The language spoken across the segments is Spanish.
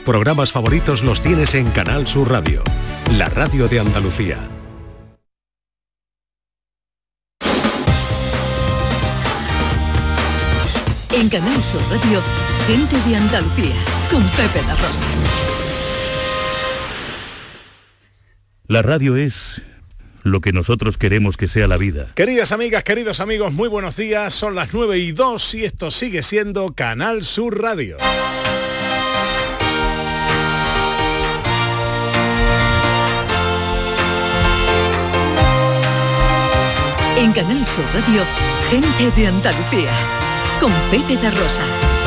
Programas favoritos los tienes en Canal Sur Radio, la radio de Andalucía. En Canal Sur Radio, gente de Andalucía, con Pepe da Rosa. La radio es lo que nosotros queremos que sea la vida. Queridas amigas, queridos amigos, muy buenos días. Son las 9:02 y esto sigue siendo Canal Sur Radio. En Canal Sur Radio, gente de Andalucía, con Pepe da Rosa.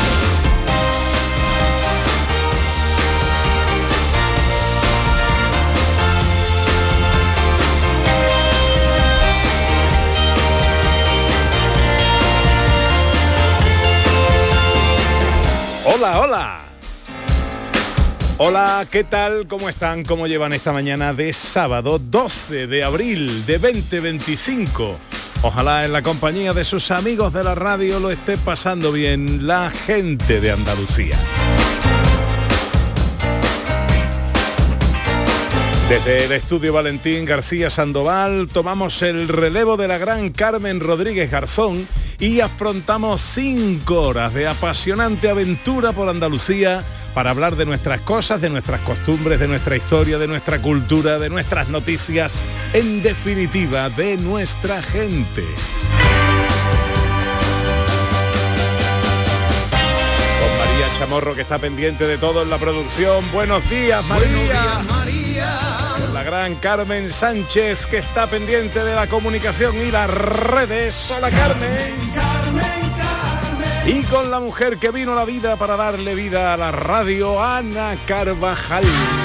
Hola, hola. Hola, ¿qué tal? ¿Cómo están? ¿Cómo llevan esta mañana de sábado 12 de abril de 2025? Ojalá en la compañía de sus amigos de la radio lo esté pasando bien la gente de Andalucía. Desde el estudio Valentín García Sandoval tomamos el relevo de la gran Carmen Rodríguez Garzón y afrontamos 5 horas de apasionante aventura por Andalucía para hablar de nuestras cosas, de nuestras costumbres, de nuestra historia, de nuestra cultura, de nuestras noticias, en definitiva, de nuestra gente. Con María Chamorro, que está pendiente de todo en la producción. Buenos días, María. Buenos días, María. Con la gran Carmen Sánchez, que está pendiente de la comunicación y las redes. Hola, Carmen. Y con la mujer que vino a la vida para darle vida a la radio, Ana Carvajal.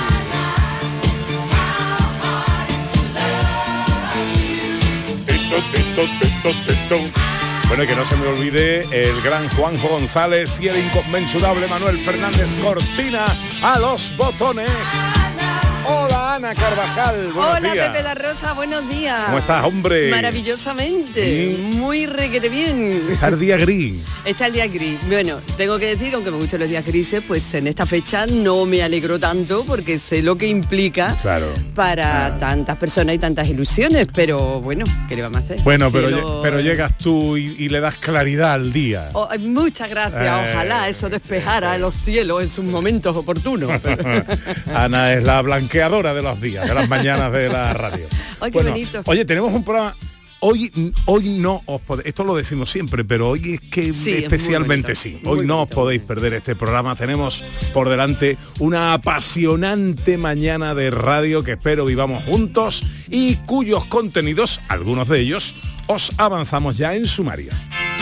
Bueno, y que no se me olvide el gran Juanjo González y el inconmensurable Manuel Fernández Cortina a los botones. Hola, Ana Carvajal, buenos días. Hola, Pepe da Rosa, buenos días. ¿Cómo estás, hombre? Maravillosamente, ¿Sí? Muy requete bien. Está el día gris. Está el día gris. Bueno, tengo que decir, aunque me gustan los días grises, pues en esta fecha no me alegro tanto porque sé lo que implica para tantas personas y tantas ilusiones, pero bueno, ¿qué le vamos a hacer? Bueno, pero llegas tú y le das claridad al día. Muchas gracias, ojalá eso despejara los cielos en sus momentos oportunos. Ana es la blanqueadora de los días, de las mañanas de la radio. Ay, qué bonito. Oye, tenemos un programa. Hoy no os podéis, esto lo decimos siempre, pero hoy es que sí, especialmente es sí. Hoy no os podéis perder este programa. Tenemos por delante una apasionante mañana de radio que espero vivamos juntos y cuyos contenidos, algunos de ellos, os avanzamos ya en sumario.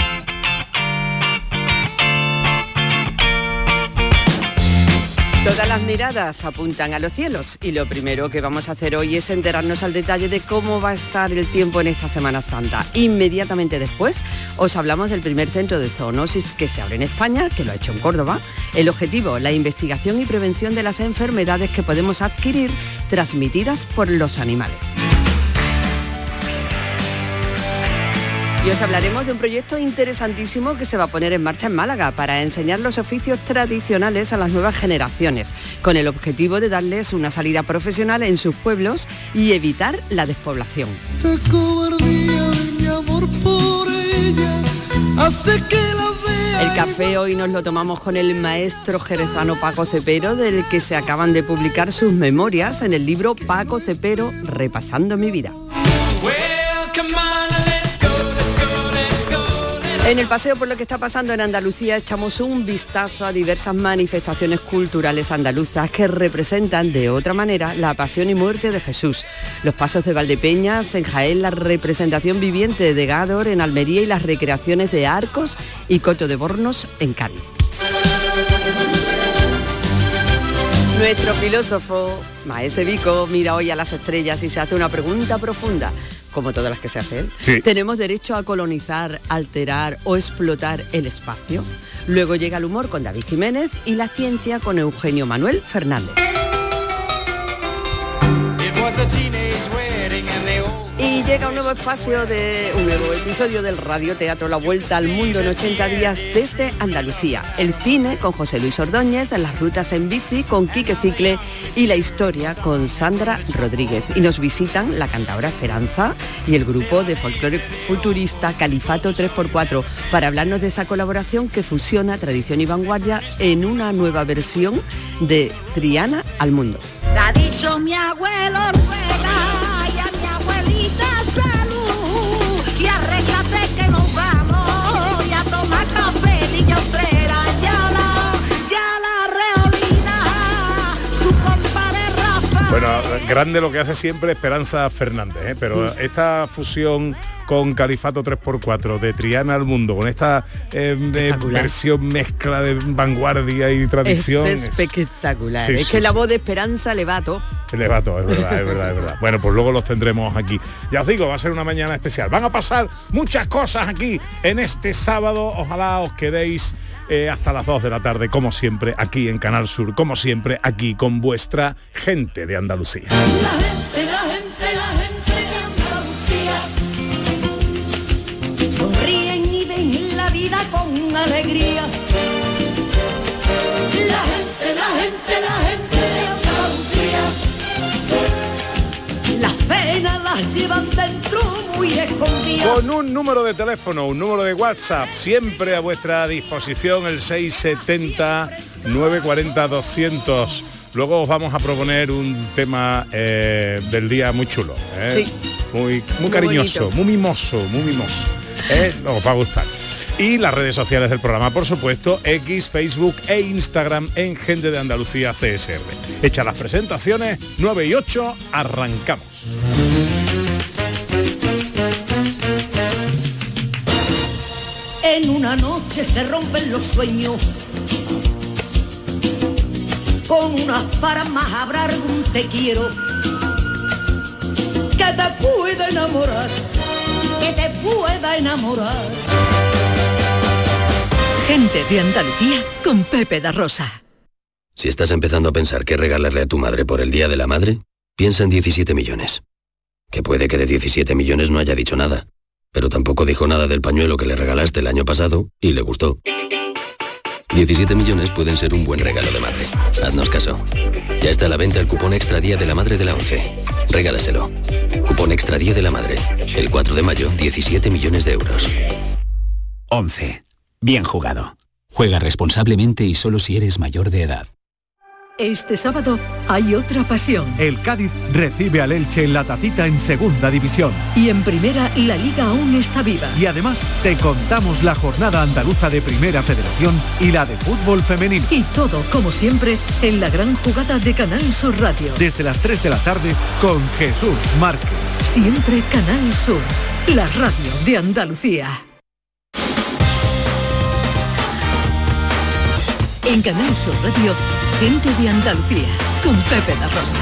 Todas las miradas apuntan a los cielos y lo primero que vamos a hacer hoy es enterarnos al detalle de cómo va a estar el tiempo en esta Semana Santa. Inmediatamente después os hablamos del primer centro de zoonosis que se abre en España, que lo ha hecho en Córdoba. El objetivo, la investigación y prevención de las enfermedades que podemos adquirir transmitidas por los animales. Y os hablaremos de un proyecto interesantísimo que se va a poner en marcha en Málaga para enseñar los oficios tradicionales a las nuevas generaciones, con el objetivo de darles una salida profesional en sus pueblos y evitar la despoblación. El café hoy nos lo tomamos con el maestro jerezano Paco Cepero, del que se acaban de publicar sus memorias en el libro Paco Cepero, Repasando mi vida. En el paseo por lo que está pasando en Andalucía echamos un vistazo a diversas manifestaciones culturales andaluzas que representan de otra manera la pasión y muerte de Jesús. Los pasos de Valdepeñas en Jaén, la representación viviente de Gádor en Almería y las recreaciones de Arcos y Coto de Bornos en Cádiz. Nuestro filósofo, Maese Vico, mira hoy a las estrellas y se hace una pregunta profunda, como todas las que se hace él. Sí. ¿Tenemos derecho a colonizar, alterar o explotar el espacio? Luego llega el humor con David Jiménez y la ciencia con Eugenio Manuel Fernández. Y llega Llega un nuevo episodio del radioteatro La Vuelta al Mundo en 80 días desde Andalucía. El cine con José Luis Ordóñez, las rutas en bici con Quique Cicle y la historia con Sandra Rodríguez. Y nos visitan la cantadora Esperanza y el grupo de folclore futurista Califato 3x4 para hablarnos de esa colaboración que fusiona tradición y vanguardia en una nueva versión de Triana al Mundo. Ha dicho mi abuelo ruega y a mi abuelita salud y arréglate que nos vamos y a tomar café y yo trera ya la reolina su compadre Rafa. Bueno, grande lo que hace siempre Esperanza Fernández, pero esta fusión con Califato 3x4 de Triana al Mundo, con esta versión mezcla de vanguardia y tradición. Es espectacular, Sí, es sí, que la sí. voz de Esperanza le va a todo. Le va todo, es verdad. Bueno, pues luego los tendremos aquí. Ya os digo, va a ser una mañana especial. Van a pasar muchas cosas aquí en este sábado. Ojalá os quedéis hasta las 2 de la tarde, como siempre, aquí en Canal Sur, como siempre, aquí con vuestra gente de Andalucía. La gente de Andalucía sonríen y ven la vida con alegría. La gente de Andalucía las penas las llevan dentro muy escondidas. Con un número de teléfono, un número de WhatsApp, siempre a vuestra disposición, el 670 940 200. Luego os vamos a proponer un tema del día muy chulo, Sí. muy cariñoso, bonito. muy mimoso. Os va a gustar. Y las redes sociales del programa, por supuesto, X, Facebook e Instagram en Gente de Andalucía CSR. Hechas las presentaciones, 9 y 8, arrancamos. En una noche se rompen los sueños. Con unas paramas habrá algún te quiero que te pueda enamorar, que te pueda enamorar. Gente de Andalucía con Pepe da Rosa. Si estás empezando a pensar qué regalarle a tu madre por el Día de la Madre, piensa en 17 millones. Que puede que de 17 millones no haya dicho nada, pero tampoco dijo nada del pañuelo que le regalaste el año pasado y le gustó. 17 millones pueden ser un buen regalo de madre. Haznos caso. Ya está a la venta el cupón Extra Día de la Madre de la ONCE. Regálaselo. Cupón Extra Día de la Madre. El 4 de mayo, 17 millones de euros. 11. Bien jugado. Juega responsablemente y solo si eres mayor de edad. Este sábado hay otra pasión. El Cádiz recibe al Elche en la Tacita en Segunda División. Y en Primera la Liga aún está viva. Y además te contamos la jornada andaluza de Primera Federación y la de fútbol femenino. Y todo, como siempre, en la gran jugada de Canal Sur Radio. Desde las 3 de la tarde con Jesús Márquez. Siempre Canal Sur, la radio de Andalucía. En Canal Sur Radio, Gente de Andalucía, con Pepe da Rosa.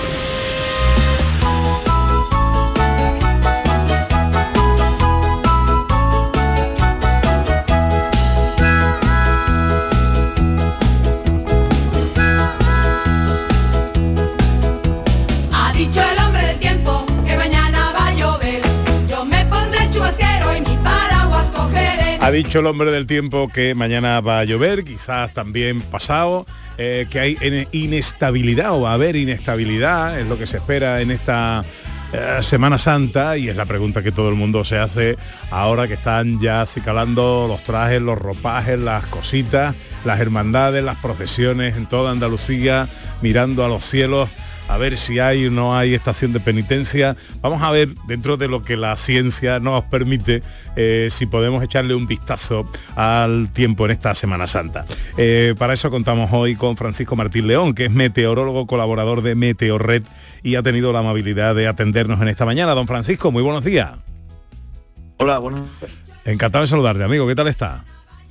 Ha dicho el hombre del tiempo que mañana va a llover. Yo me pondré el chubasquero y mi paraguas cogeré. Ha dicho el hombre del tiempo que mañana va a llover, quizás también pasado, que hay inestabilidad o va a haber inestabilidad, es lo que se espera en esta Semana Santa, y es la pregunta que todo el mundo se hace ahora que están ya acicalando los trajes, los ropajes, las cositas, las hermandades, las procesiones en toda Andalucía, mirando a los cielos a ver si hay o no hay estación de penitencia. Vamos a ver, dentro de lo que la ciencia nos permite, si podemos echarle un vistazo al tiempo en esta Semana Santa. Para eso contamos hoy con Francisco Martín León, que es meteorólogo, colaborador de Meteorred, y ha tenido la amabilidad de atendernos en esta mañana. Don Francisco, muy buenos días. Hola, buenos días. Encantado de saludarte, amigo. ¿Qué tal está?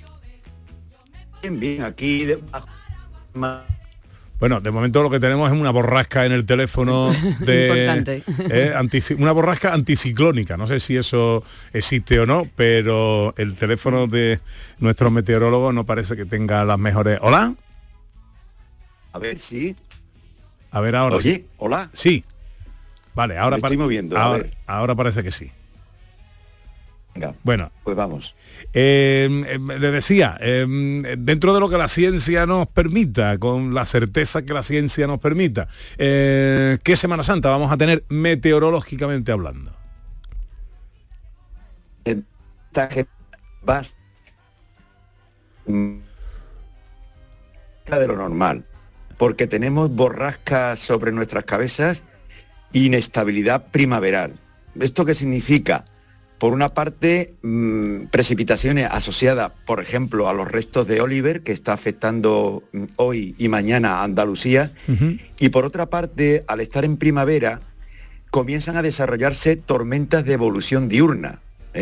Bien, aquí debajo. Bueno, de momento lo que tenemos es una borrasca en el teléfono de una borrasca anticiclónica. No sé si eso existe o no, pero el teléfono de nuestro meteorólogo no parece que tenga las mejores. ¿Hola? A ver, sí. A ver ahora. Oye, sí. hola. Sí. Vale, ahora, Me estoy moviendo, a ver. ahora parece que sí. Venga, bueno, pues vamos. Le decía, dentro de lo que la ciencia nos permita, con la certeza que la ciencia nos permita, ¿qué Semana Santa vamos a tener meteorológicamente hablando? Va de lo normal, porque tenemos borrascas sobre nuestras cabezas, inestabilidad primaveral. ¿Esto qué significa? Por una parte, precipitaciones asociadas, por ejemplo, a los restos de Oliver, que está afectando hoy y mañana a Andalucía, y por otra parte, al estar en primavera, comienzan a desarrollarse tormentas de evolución diurna,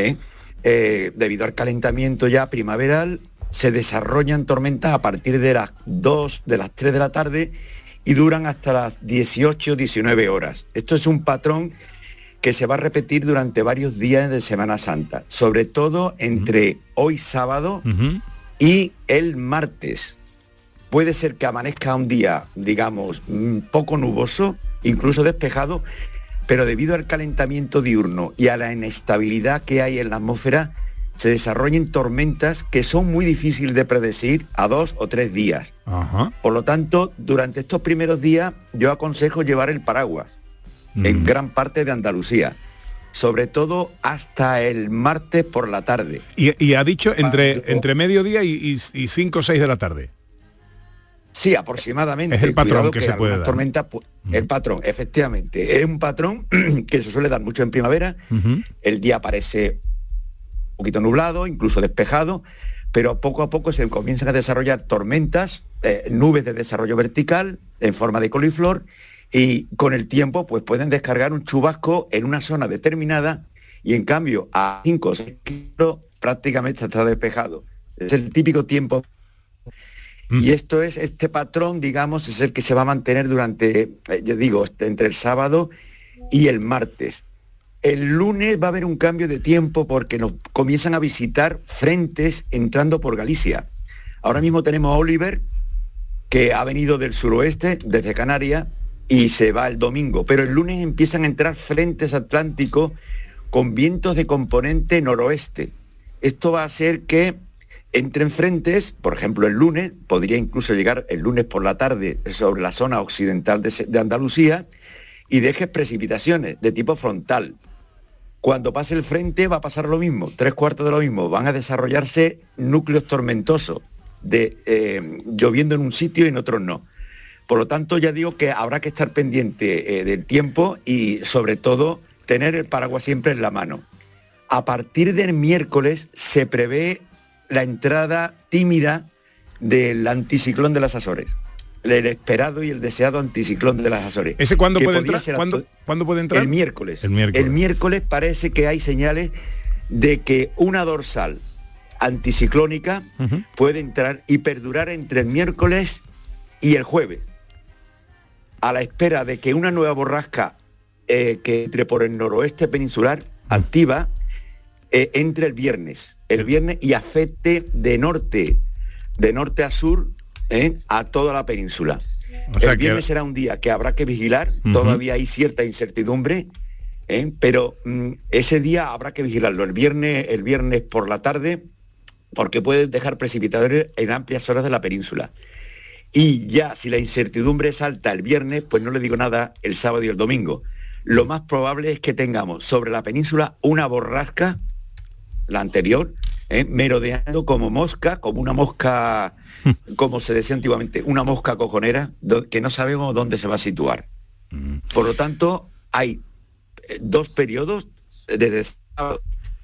debido al calentamiento ya primaveral, se desarrollan tormentas a partir de las 2, de las 3 de la tarde y duran hasta las 18, 19 horas. Esto es un patrón que se va a repetir durante varios días de Semana Santa, sobre todo entre hoy sábado y el martes. Puede ser que amanezca un día, digamos, poco nuboso, incluso despejado, pero debido al calentamiento diurno y a la inestabilidad que hay en la atmósfera, se desarrollan tormentas que son muy difíciles de predecir a 2 o 3 días. Por lo tanto, durante estos primeros días yo aconsejo llevar el paraguas en gran parte de Andalucía, sobre todo hasta el martes por la tarde. Y ha dicho entre mediodía y 5 o 6 de la tarde. Sí, aproximadamente. Es el patrón que se puede dar. Tormenta, el patrón, efectivamente. Es un patrón que se suele dar mucho en primavera. El día parece un poquito nublado, incluso despejado, pero poco a poco se comienzan a desarrollar tormentas, nubes de desarrollo vertical en forma de coliflor, y con el tiempo pues pueden descargar un chubasco en una zona determinada y en cambio a 5 o 6 kilómetros prácticamente está despejado. Es el típico tiempo. Y este patrón, digamos, es el que se va a mantener durante, yo digo, entre el sábado y el martes. El lunes va a haber un cambio de tiempo porque nos comienzan a visitar frentes entrando por Galicia. Ahora mismo tenemos a Oliver, que ha venido del suroeste, desde Canarias, y se va el domingo. Pero el lunes empiezan a entrar frentes atlánticos con vientos de componente noroeste. Esto va a hacer que entren frentes, por ejemplo el lunes, podría incluso llegar el lunes por la tarde sobre la zona occidental de Andalucía, y dejes precipitaciones de tipo frontal. Cuando pase el frente va a pasar lo mismo, 3/4 de lo mismo, van a desarrollarse núcleos tormentosos, lloviendo en un sitio y en otros no. Por lo tanto, ya digo que habrá que estar pendiente del tiempo y sobre todo tener el paraguas siempre en la mano. A partir del miércoles se prevé la entrada tímida del anticiclón de las Azores, el esperado y el deseado anticiclón de las Azores. ¿Ese cuándo puede entrar? ¿Cuándo puede entrar? El miércoles. El miércoles parece que hay señales de que una dorsal anticiclónica puede entrar y perdurar entre el miércoles y el jueves, a la espera de que una nueva borrasca que entre por el noroeste peninsular activa entre el viernes y afecte de norte a sur a toda la península. O sea, el viernes será un día que habrá que vigilar, todavía hay cierta incertidumbre, pero ese día habrá que vigilarlo, el viernes por la tarde, porque puede dejar precipitaciones en amplias horas de la península. Y ya, si la incertidumbre es alta el viernes, pues no le digo nada el sábado y el domingo. Lo más probable es que tengamos sobre la península una borrasca, la anterior, merodeando como mosca, como una mosca, como se decía antiguamente, una mosca cojonera, que no sabemos dónde se va a situar. Por lo tanto, hay 2 periodos, desde sábado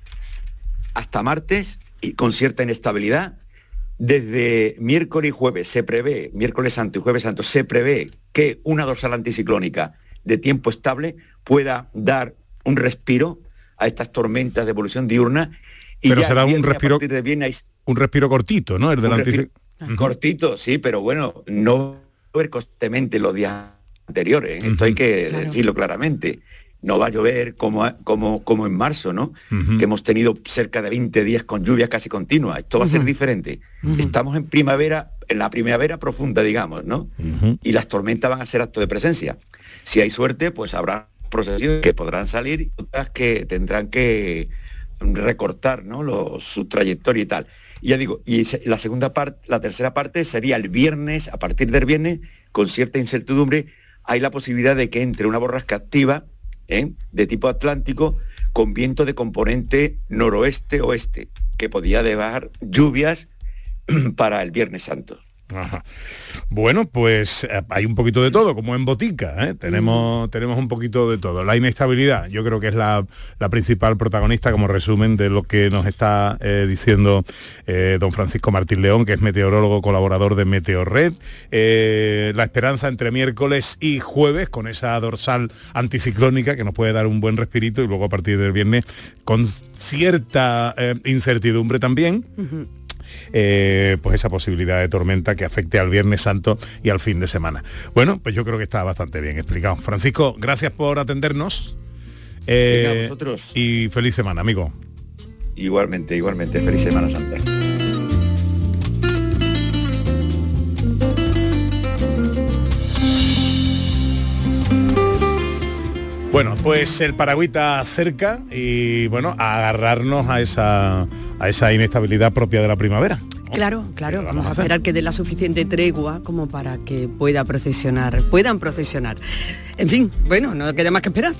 hasta martes, y con cierta inestabilidad. Desde miércoles y jueves se prevé, miércoles santo y jueves santo, se prevé que una dorsal anticiclónica de tiempo estable pueda dar un respiro a estas tormentas de evolución diurna. Pero será un respiro cortito, ¿no? El del anticiclón. Cortito, sí, pero bueno, no va a llover constantemente los días anteriores. Esto hay que decirlo claramente. No va a llover como en marzo, ¿no? Que hemos tenido cerca de 20 días con lluvia casi continua. Esto va a ser diferente. Estamos en primavera, en la primavera profunda, digamos, ¿no? Y las tormentas van a ser acto de presencia. Si hay suerte, pues habrá procesiones que podrán salir y otras que tendrán que recortar, ¿no? Su trayectoria y tal. Y ya digo, y la tercera parte sería el viernes. A partir del viernes, con cierta incertidumbre, hay la posibilidad de que entre una borrasca activa, de tipo atlántico, con viento de componente noroeste-oeste, que podría dejar lluvias para el Viernes Santo. Ajá. Bueno, pues hay un poquito de todo, como en botica, ¿eh? Tenemos un poquito de todo. La inestabilidad, yo creo que es la principal protagonista, como resumen de lo que nos está diciendo don Francisco Martín León, que es meteorólogo colaborador de Meteorred. La esperanza entre miércoles y jueves, con esa dorsal anticiclónica que nos puede dar un buen respirito, y luego a partir del viernes con cierta incertidumbre también. Uh-huh. Pues esa posibilidad de tormenta que afecte al Viernes Santo y al fin de semana. Bueno, pues yo creo que está bastante bien explicado. Francisco, gracias por atendernos. Venga, a vosotros. Y feliz semana, amigo. Igualmente, feliz Semana Santa. Bueno, pues el paragüita cerca y bueno, a agarrarnos a esa inestabilidad propia de la primavera. Claro, vamos a esperar que dé la suficiente tregua como para que puedan procesionar. En fin, bueno, no queda más que esperar.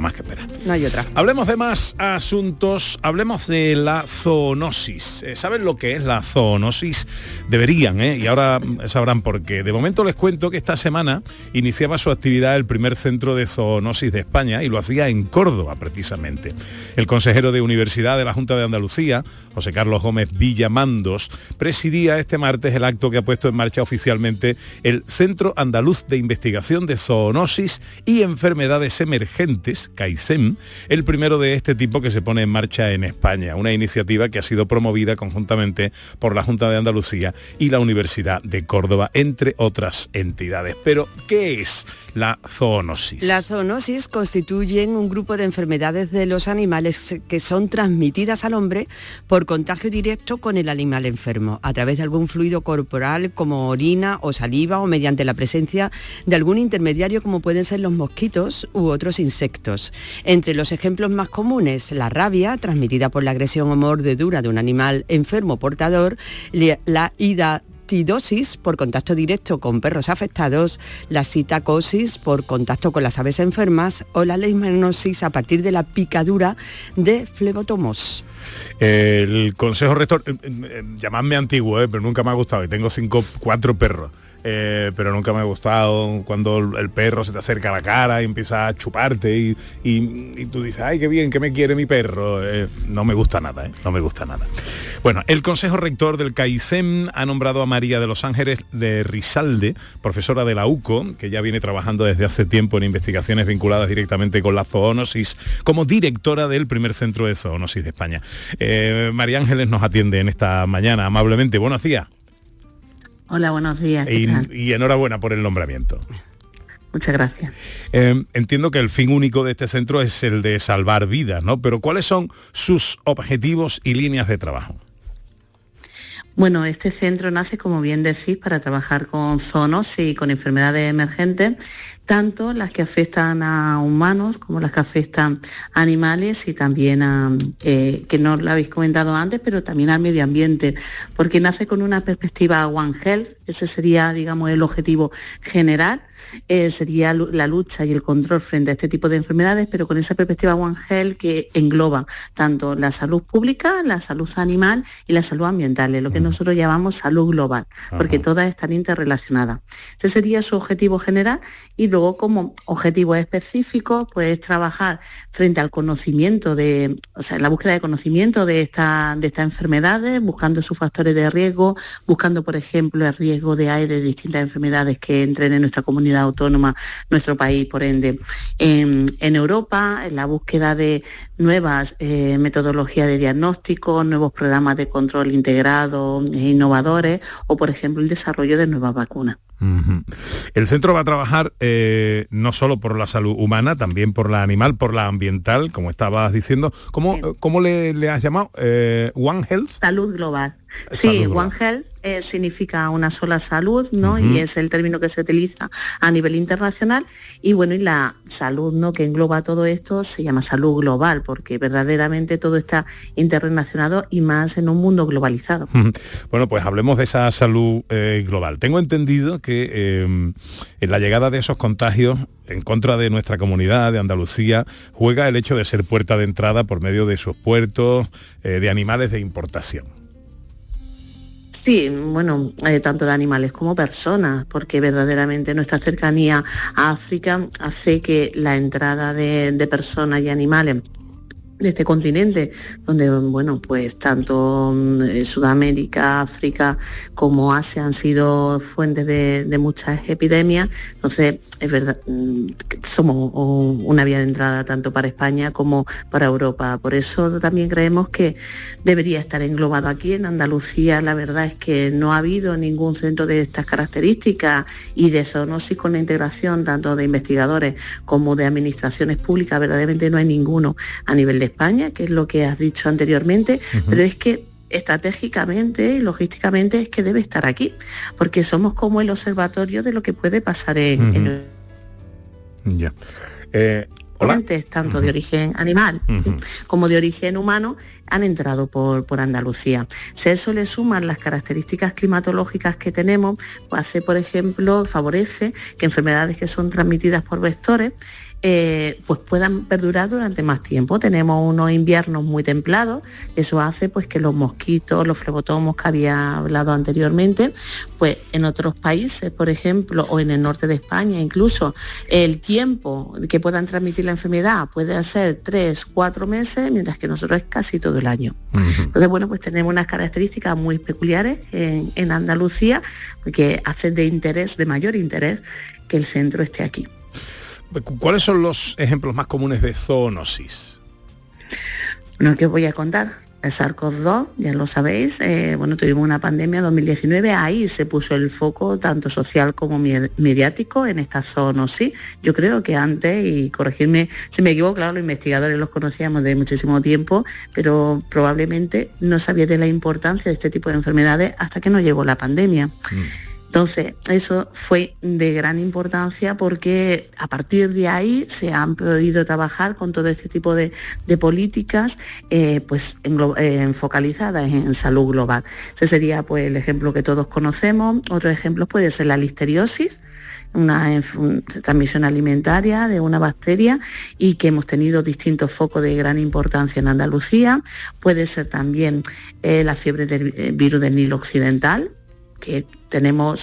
No hay otra. Hablemos de más asuntos, hablemos de la zoonosis. ¿Saben lo que es la zoonosis? Deberían, y ahora sabrán por qué. De momento les cuento que esta semana iniciaba su actividad el primer centro de zoonosis de España, y lo hacía en Córdoba, precisamente. El consejero de Universidad de la Junta de Andalucía, José Carlos Gómez Villamandos, presidía este martes el acto que ha puesto en marcha oficialmente el Centro Andaluz de Investigación de Zoonosis y Enfermedades Emergentes, CAICEM, el primero de este tipo que se pone en marcha en España, una iniciativa que ha sido promovida conjuntamente por la Junta de Andalucía y la Universidad de Córdoba, entre otras entidades. Pero, ¿qué es la zoonosis? La zoonosis constituye un grupo de enfermedades de los animales que son transmitidas al hombre por contagio directo con el animal enfermo, a través de algún fluido corporal como orina o saliva, o mediante la presencia de algún intermediario como pueden ser los mosquitos u otros insectos. Entre los ejemplos más comunes, la rabia, transmitida por la agresión o mordedura de un animal enfermo portador, la hidatidosis por contacto directo con perros afectados, la citacosis por contacto con las aves enfermas, o la leishmanosis a partir de la picadura de flebotomos. El consejo rector, llamadme antiguo, pero nunca me ha gustado, y tengo 4 perros. Pero nunca me ha gustado cuando el perro se te acerca a la cara y empieza a chuparte y tú dices, ay, qué bien, que me quiere mi perro. No me gusta nada, no me gusta nada. Bueno, el consejo rector del CAICEM ha nombrado a María de los Ángeles de Rizalde, profesora de la UCO, que ya viene trabajando desde hace tiempo en investigaciones vinculadas directamente con la zoonosis, como directora del primer centro de zoonosis de España. María Ángeles nos atiende en esta mañana amablemente. Buenos días. Hola, buenos días. Y enhorabuena por el nombramiento. Muchas gracias. Entiendo que el fin único de este centro es el de salvar vidas, ¿no? Pero ¿cuáles son sus objetivos y líneas de trabajo? Bueno, este centro nace, como bien decís, para trabajar con zoonosis y con enfermedades emergentes, tanto las que afectan a humanos como las que afectan a animales, y también a, que no lo habéis comentado antes, pero también al medio ambiente, porque nace con una perspectiva One Health. Ese sería, digamos, el objetivo general. Sería la lucha y el control frente a este tipo de enfermedades, pero con esa perspectiva One Health que engloba tanto la salud pública, la salud animal y la salud ambiental, lo que nosotros llamamos salud global, porque todas están interrelacionadas. Ese sería su objetivo general, y luego como objetivo específico, pues trabajar frente al conocimiento la búsqueda de conocimiento de estas enfermedades, buscando sus factores de riesgo, buscando, por ejemplo, el riesgo de distintas enfermedades que entren en nuestra comunidad autónoma, nuestro país, por ende, en Europa, en la búsqueda de nuevas metodologías de diagnóstico, nuevos programas de control integrado e innovadores, o por ejemplo el desarrollo de nuevas vacunas. El centro va a trabajar no solo por la salud humana, también por la animal, por la ambiental, como estabas diciendo. ¿Cómo le has llamado? One Health. Salud global. Sí, One Health significa una sola salud, ¿no? Y es el término que se utiliza a nivel internacional. Y bueno, y la salud, ¿no?, que engloba todo esto, se llama salud global, porque verdaderamente todo está interrelacionado y más en un mundo globalizado. Bueno, pues hablemos de esa salud global. Tengo entendido que en la llegada de esos contagios en contra de nuestra comunidad, de Andalucía, juega el hecho de ser puerta de entrada por medio de sus puertos, de animales de importación. Sí, bueno, tanto de animales como personas, porque verdaderamente nuestra cercanía a África hace que la entrada de personas y animales de este continente, donde, bueno, pues tanto Sudamérica, África como Asia han sido fuentes de muchas epidemias. Entonces, es verdad, somos una vía de entrada tanto para España como para Europa. Por eso también creemos que debería estar englobado aquí. En Andalucía, la verdad es que no ha habido ningún centro de estas características y de zoonosis con la integración tanto de investigadores como de administraciones públicas. Verdaderamente no hay ninguno a nivel de España, que es lo que has dicho anteriormente, pero es que estratégicamente y logísticamente es que debe estar aquí, porque somos como el observatorio de lo que puede pasar en Ya. Tanto de origen animal como de origen humano han entrado por Andalucía. Si a eso le suman las características climatológicas que tenemos, pues hace, por ejemplo, favorece que enfermedades que son transmitidas por vectores pues puedan perdurar durante más tiempo. Tenemos unos inviernos muy templados, eso hace pues que los mosquitos, los flebotomos que había hablado anteriormente, pues en otros países, por ejemplo, o en el norte de España incluso, el tiempo que puedan transmitir la enfermedad puede ser 3-4 meses, mientras que nosotros es casi todo el año. Entonces, bueno, pues tenemos unas características muy peculiares en Andalucía que hacen de mayor interés que el centro esté aquí. ¿Cuáles son los ejemplos más comunes de zoonosis? Bueno, ¿qué os voy a contar? El SARS-CoV-2, ya lo sabéis, tuvimos una pandemia en 2019, ahí se puso el foco tanto social como mediático en esta zoonosis. Yo creo que antes, y corregidme si me equivoco, claro, los investigadores los conocíamos de muchísimo tiempo, pero probablemente no sabía de la importancia de este tipo de enfermedades hasta que nos llegó la pandemia. Entonces, eso fue de gran importancia porque a partir de ahí se han podido trabajar con todo este tipo de políticas focalizadas en salud global. Ese sería pues el ejemplo que todos conocemos. Otro ejemplo puede ser la listeriosis, una transmisión alimentaria de una bacteria y que hemos tenido distintos focos de gran importancia en Andalucía. Puede ser también la fiebre del virus del Nilo Occidental, que tenemos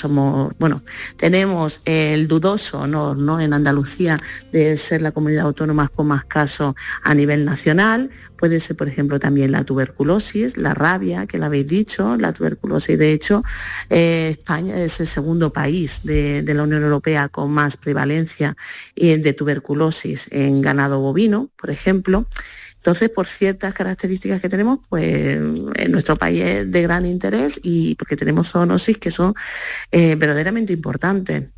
el dudoso honor, ¿no?, en Andalucía de ser la comunidad autónoma con más casos a nivel nacional. Puede ser, por ejemplo, también la tuberculosis, la rabia, que la habéis dicho, la tuberculosis. De hecho, España es el segundo país de la Unión Europea con más prevalencia de tuberculosis en ganado bovino, por ejemplo. Entonces, por ciertas características que tenemos, pues en nuestro país es de gran interés y porque tenemos zoonosis que son verdaderamente importantes.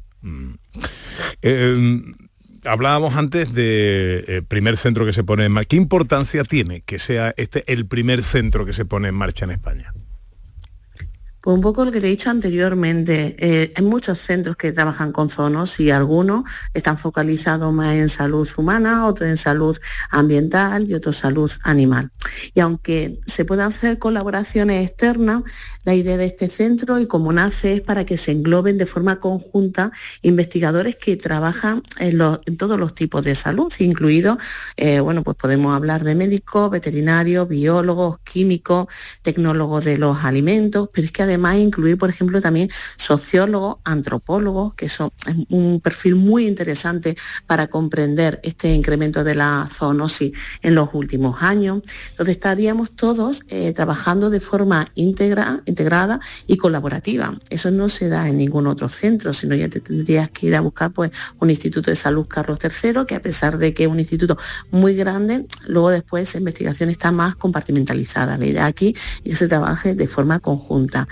Hablábamos antes de primer centro que se pone en marcha. ¿Qué importancia tiene que sea este el primer centro que se pone en marcha en España? Pues un poco lo que te he dicho anteriormente, hay muchos centros que trabajan con zoonosis y algunos están focalizados más en salud humana, otros en salud ambiental y otros salud animal. Y aunque se puedan hacer colaboraciones externas, la idea de este centro y cómo nace es para que se engloben de forma conjunta investigadores que trabajan en todos los tipos de salud, incluidos, pues podemos hablar de médicos, veterinarios, biólogos, químicos, tecnólogos de los alimentos, pero es que además incluir, por ejemplo, también sociólogos, antropólogos, que son un perfil muy interesante para comprender este incremento de la zoonosis en los últimos años. Entonces estaríamos todos trabajando de forma integrada y colaborativa. Eso no se da en ningún otro centro, sino ya te tendrías que ir a buscar pues un Instituto de Salud Carlos III, que a pesar de que es un instituto muy grande, luego después la investigación está más compartimentalizada. La idea aquí es que se trabaje de forma conjunta.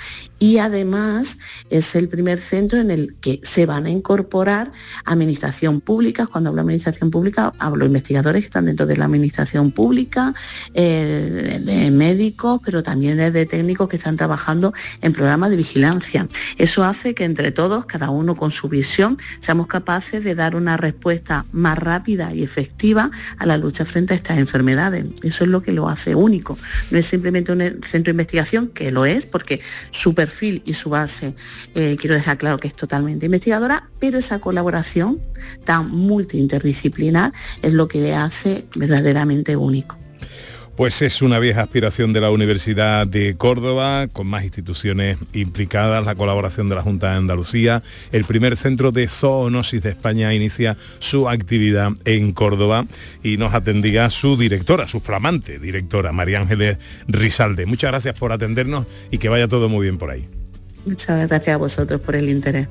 y además es el primer centro en el que se van a incorporar administración pública. Cuando hablo de administración pública, hablo de investigadores que están dentro de la administración pública, de médicos, pero también de técnicos que están trabajando en programas de vigilancia. Eso hace que entre todos, cada uno con su visión, seamos capaces de dar una respuesta más rápida y efectiva a la lucha frente a estas enfermedades. Eso es lo que lo hace único. No es simplemente un centro de investigación, que lo es, porque su perfil y su base, quiero dejar claro que es totalmente investigadora, pero esa colaboración tan multiinterdisciplinar es lo que le hace verdaderamente único. Pues es una vieja aspiración de la Universidad de Córdoba, con más instituciones implicadas, la colaboración de la Junta de Andalucía. El primer centro de zoonosis de España inicia su actividad en Córdoba y nos atendía su directora, su flamante directora, María Ángeles Rizalde. Muchas gracias por atendernos y que vaya todo muy bien por ahí. Muchas gracias a vosotros por el interés.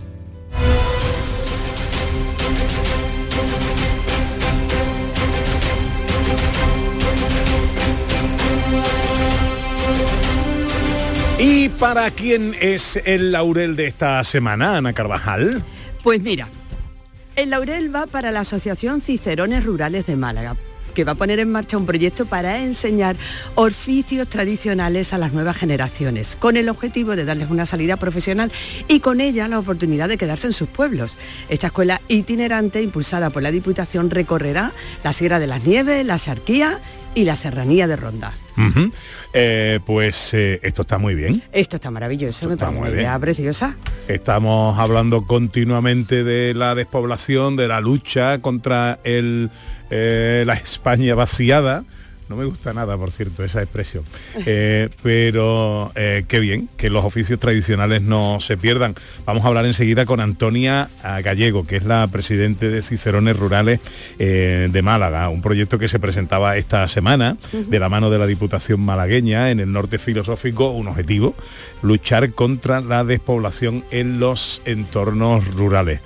¿Y para quién es el laurel de esta semana, Ana Carvajal? Pues mira, el laurel va para la Asociación Cicerones Rurales de Málaga, que va a poner en marcha un proyecto para enseñar oficios tradicionales a las nuevas generaciones, con el objetivo de darles una salida profesional y con ella la oportunidad de quedarse en sus pueblos. Esta escuela itinerante, impulsada por la Diputación, recorrerá la Sierra de las Nieves, la Axarquía y la Serranía de Ronda. Uh-huh. Esto está muy bien. Esto está maravilloso, me parece una idea preciosa. Estamos hablando continuamente de la despoblación, de la lucha contra la España vaciada. No me gusta nada, por cierto, esa expresión. Pero qué bien que los oficios tradicionales no se pierdan. Vamos a hablar enseguida con Antonia Gallego, que es la presidente de Cicerones Rurales de Málaga, un proyecto que se presentaba esta semana de la mano de la Diputación malagueña en el norte filosófico, un objetivo, luchar contra la despoblación en los entornos rurales.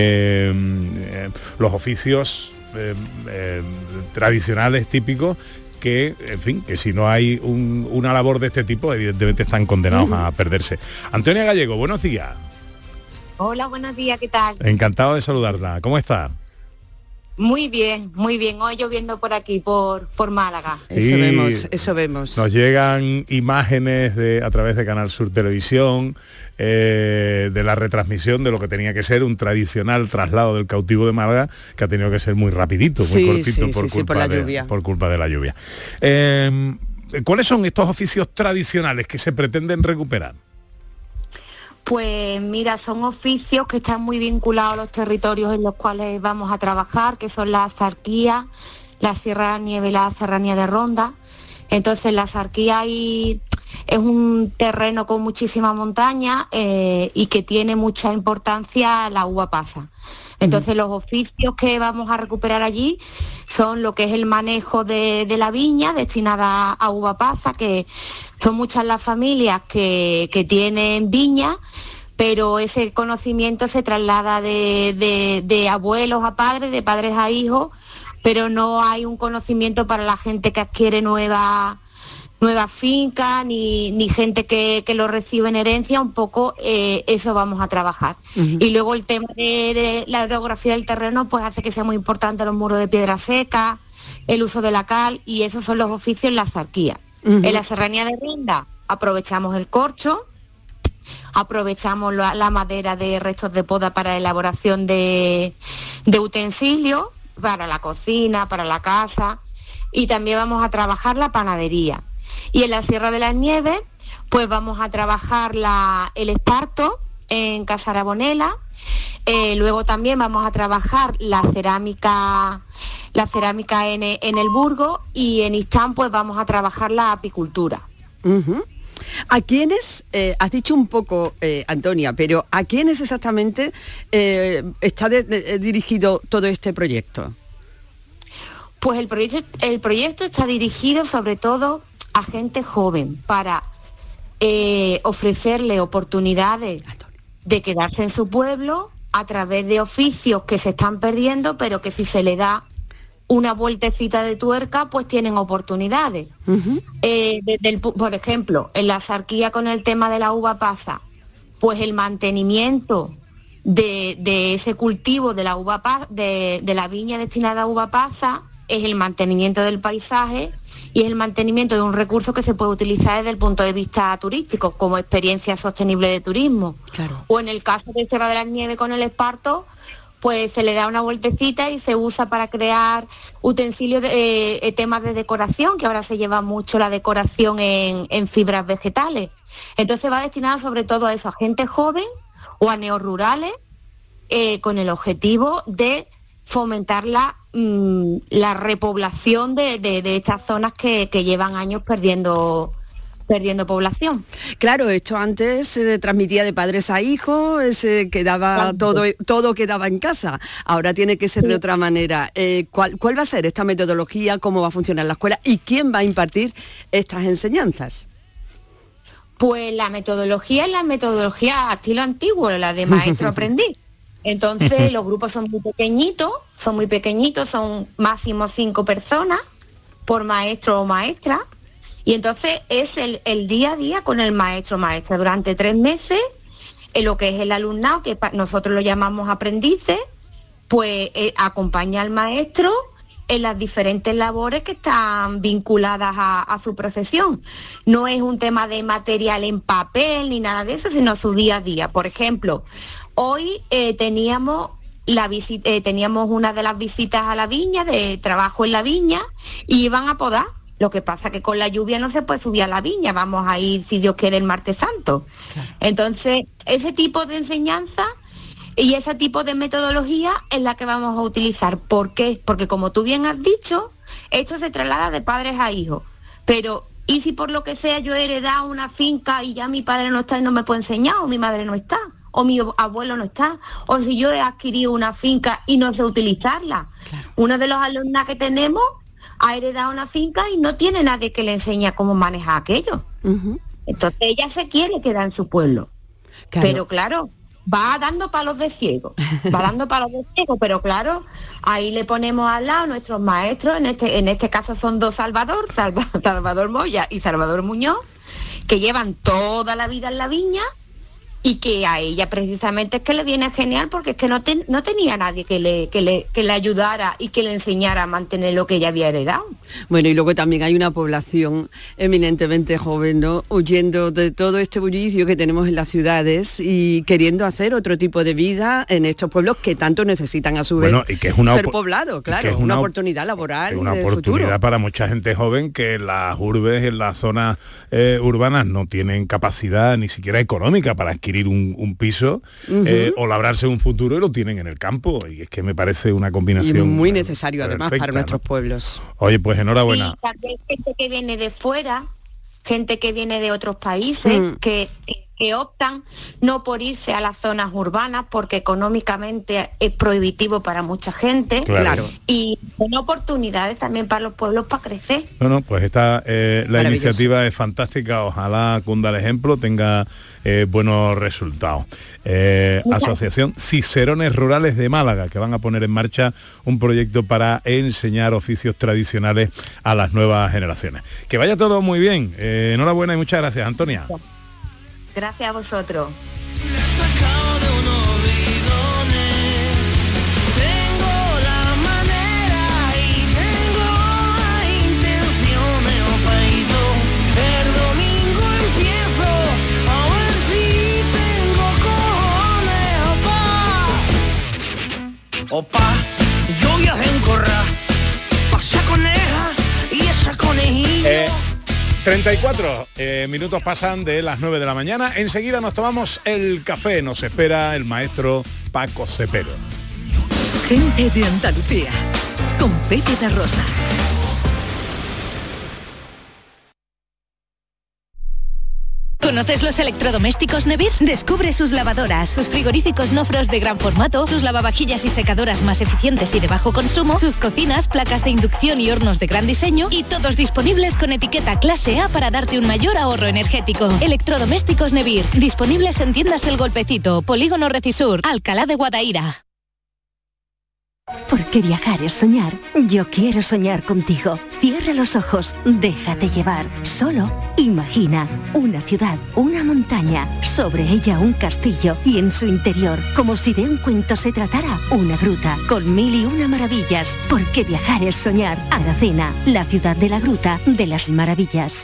Los oficios tradicionales típicos que, en fin, que si no hay una labor de este tipo, evidentemente están condenados a perderse. Antonia Gallego, buenos días. Hola, buenos días, ¿qué tal? Encantado de saludarla. ¿Cómo está? Muy bien, hoy lloviendo por aquí, por Málaga. Eso vemos. Nos llegan imágenes a través de Canal Sur Televisión, de la retransmisión de lo que tenía que ser un tradicional traslado del cautivo de Málaga, que ha tenido que ser muy rapidito, muy cortito por culpa de la lluvia. ¿Cuáles son estos oficios tradicionales que se pretenden recuperar? Pues mira, son oficios que están muy vinculados a los territorios en los cuales vamos a trabajar, que son la Axarquía, la Sierra de la Nieve y la Serranía de Ronda. Entonces la Axarquía es un terreno con muchísima montaña y que tiene mucha importancia la uva pasa. Entonces los oficios que vamos a recuperar allí son lo que es el manejo de la viña destinada a uva pasa, que son muchas las familias que tienen viña, pero ese conocimiento se traslada de abuelos a padres, de padres a hijos, pero no hay un conocimiento para la gente que adquiere nuevas fincas, ni gente que lo recibe en herencia. Un poco eso vamos a trabajar. Y luego el tema de la orografía del terreno pues hace que sea muy importante los muros de piedra seca, el uso de la cal, y esos son los oficios en la Axarquía. En la Serranía de Ronda aprovechamos el corcho, aprovechamos la madera de restos de poda para elaboración de utensilios, para la cocina, para la casa, y también vamos a trabajar la panadería. Y en la Sierra de las Nieves, pues vamos a trabajar el esparto en Casarabonela. Luego también vamos a trabajar la cerámica en el Burgo, y en Istán pues vamos a trabajar la apicultura. ¿A quiénes, has dicho un poco, Antonia, pero a quiénes exactamente está dirigido todo este proyecto? Pues el proyecto está dirigido sobre todo a gente joven, para ofrecerle oportunidades de quedarse en su pueblo a través de oficios que se están perdiendo, pero que si se le da una vueltecita de tuerca, pues tienen oportunidades. Por ejemplo, en la sarquía con el tema de la uva pasa, pues el mantenimiento de ese cultivo de la uva de la viña destinada a uva pasa es el mantenimiento del paisaje y es el mantenimiento de un recurso que se puede utilizar desde el punto de vista turístico como experiencia sostenible de turismo. Claro. O en el caso de Sierra de las Nieves con el esparto, pues se le da una vueltecita y se usa para crear utensilios, temas de decoración, que ahora se lleva mucho la decoración en fibras vegetales. Entonces va destinada sobre todo a eso, a gente joven o a neorurales, con el objetivo de fomentar la repoblación de estas zonas que llevan años perdiendo población. Claro, esto antes se transmitía de padres a hijos, se quedaba todo quedaba en casa. Ahora tiene que ser de otra manera. ¿Cuál va a ser esta metodología? ¿Cómo va a funcionar la escuela? ¿Y quién va a impartir estas enseñanzas? Pues la metodología es la metodología estilo antiguo, la de maestro-aprendiz. Entonces los grupos son muy pequeñitos, son máximo 5 personas por maestro o maestra. Y entonces es el día a día con el maestro o maestra durante 3 meses, en lo que es el alumnado, que nosotros lo llamamos aprendices, pues acompaña al maestro en las diferentes labores que están vinculadas a su profesión. No es un tema de material en papel ni nada de eso, sino su día a día. Por ejemplo, hoy teníamos una de las visitas a la viña, de trabajo en la viña, y iban a podar. Lo que pasa que con la lluvia no se puede subir a la viña, vamos a ir, si Dios quiere, el martes santo. Claro. Entonces, ese tipo de enseñanza y ese tipo de metodología es la que vamos a utilizar. ¿Por qué? Porque como tú bien has dicho, esto se traslada de padres a hijos. Pero, ¿y si por lo que sea yo he heredado una finca y ya mi padre no está y no me puede enseñar, o mi madre no está, o mi abuelo no está, o si yo he adquirido una finca y no sé utilizarla? Claro. Uno de los alumnos que tenemos ha heredado una finca y no tiene nadie que le enseñe cómo manejar aquello. Entonces ella se quiere quedar en su pueblo. Claro. Pero claro, va dando palos de ciego, pero claro, ahí le ponemos al lado nuestros maestros, en este caso son 2 Salvador Moya y Salvador Muñoz, que llevan toda la vida en la viña, y que a ella precisamente es que le viene genial, porque es que no tenía nadie que le ayudara y que le enseñara a mantener lo que ella había heredado. Bueno, y luego también hay una población eminentemente joven, ¿no?, huyendo de todo este bullicio que tenemos en las ciudades y queriendo hacer otro tipo de vida en estos pueblos que tanto necesitan a su vez y que es ser poblados, claro, es una oportunidad laboral, una oportunidad futuro para mucha gente joven que en las urbes, en las zonas urbanas no tienen capacidad ni siquiera económica para adquirir un piso o labrarse un futuro, y lo tienen en el campo, y es que me parece una combinación y muy necesario además para nuestros ¿no? pueblos. Oye, pues enhorabuena. Y también gente que viene de fuera, gente que viene de otros países, que optan no por irse a las zonas urbanas porque económicamente es prohibitivo para mucha gente, claro. Y son oportunidades también para los pueblos para crecer. No, pues esta la iniciativa es fantástica, ojalá cunda el ejemplo, tenga buenos resultados. Asociación Cicerones Rurales de Málaga, que van a poner en marcha un proyecto para enseñar oficios tradicionales a las nuevas generaciones. Que vaya todo muy bien, enhorabuena y muchas gracias, Antonia. Gracias a vosotros. Opa, yo viajé en corra, pasé coneja y esa conejilla. 34 minutos pasan de las 9 de la mañana. Enseguida nos tomamos el café. Nos espera el maestro Paco Cepero. Gente de Andalucía, con Pepe de Rosa. ¿Conoces los electrodomésticos Nevir? Descubre sus lavadoras, sus frigoríficos no frost de gran formato, sus lavavajillas y secadoras más eficientes y de bajo consumo, sus cocinas, placas de inducción y hornos de gran diseño, y todos disponibles con etiqueta clase A para darte un mayor ahorro energético. Electrodomésticos Nevir, disponibles en tiendas El Golpecito, Polígono Recisur, Alcalá de Guadaira. Porque viajar es soñar. Yo quiero soñar contigo. Cierra los ojos, déjate llevar. Solo imagina una ciudad, una montaña, sobre ella un castillo y en su interior, como si de un cuento se tratara, una gruta con 1001 maravillas. Porque viajar es soñar. Aracena, la ciudad de la Gruta de las Maravillas.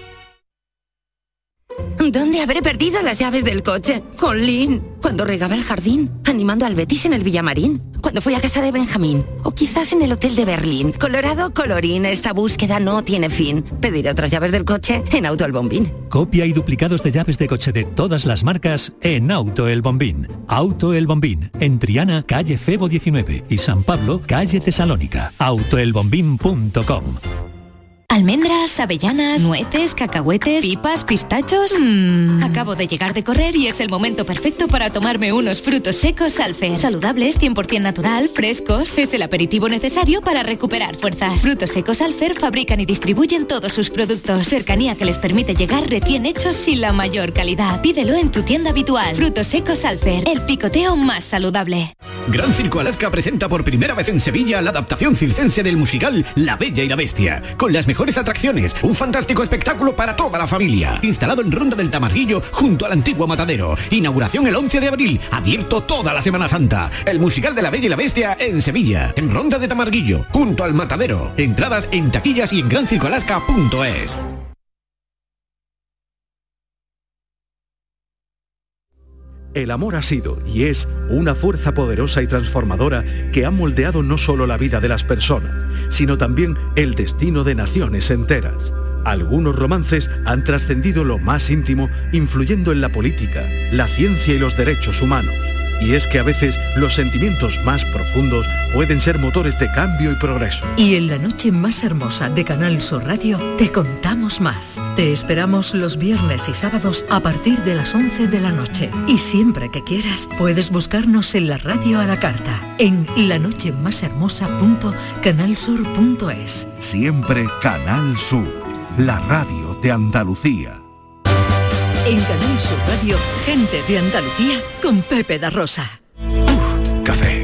¿Dónde habré perdido las llaves del coche? ¡Jolín! Cuando regaba el jardín, animando al Betis en el Villamarín, cuando fui a casa de Benjamín, o quizás en el hotel de Berlín. Colorado, colorín, esta búsqueda no tiene fin. Pediré otras llaves del coche en Auto El Bombín. Copia y duplicados de llaves de coche de todas las marcas en Auto El Bombín. Auto El Bombín, en Triana, calle Febo 19 y San Pablo, calle Tesalónica. autoelbombín.com. Almendras, avellanas, nueces, cacahuetes, pipas, pistachos. Acabo de llegar de correr y es el momento perfecto para tomarme unos frutos secos Alfer. Saludables, 100% natural, frescos. Es el aperitivo necesario para recuperar fuerzas. Frutos secos Alfer fabrican y distribuyen todos sus productos. Cercanía que les permite llegar recién hechos y la mayor calidad. Pídelo en tu tienda habitual. Frutos secos Alfer, el picoteo más saludable. Gran Circo Alaska presenta por primera vez en Sevilla la adaptación circense del musical La Bella y la Bestia, con las mejores atracciones, un fantástico espectáculo para toda la familia, instalado en Ronda del Tamarguillo junto al antiguo matadero. Inauguración el 11 de abril, abierto toda la Semana Santa. El musical de La Bella y la Bestia en Sevilla, en Ronda de Tamarguillo, junto al matadero. Entradas en taquillas y en grancircoalaska.es. El amor ha sido y es una fuerza poderosa y transformadora que ha moldeado no solo la vida de las personas, sino también el destino de naciones enteras. Algunos romances han trascendido lo más íntimo, influyendo en la política, la ciencia y los derechos humanos. Y es que a veces los sentimientos más profundos pueden ser motores de cambio y progreso. Y en la noche más hermosa de Canal Sur Radio te contamos más. Te esperamos los viernes y sábados a partir de las 11 de la noche. Y siempre que quieras puedes buscarnos en la radio a la carta, en lanochemashermosa.canalsur.es. Siempre Canal Sur, la radio de Andalucía. En Canal Sur Radio, gente de Andalucía con Pepe da Rosa. Café.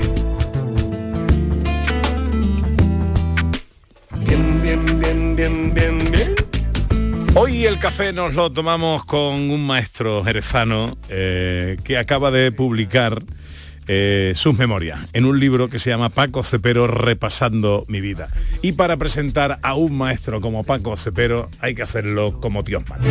Bien. Hoy el café nos lo tomamos con un maestro jerezano que acaba de publicar sus memorias en un libro que se llama Paco Cepero repasando mi vida. Y para presentar a un maestro como Paco Cepero hay que hacerlo como Dios manda.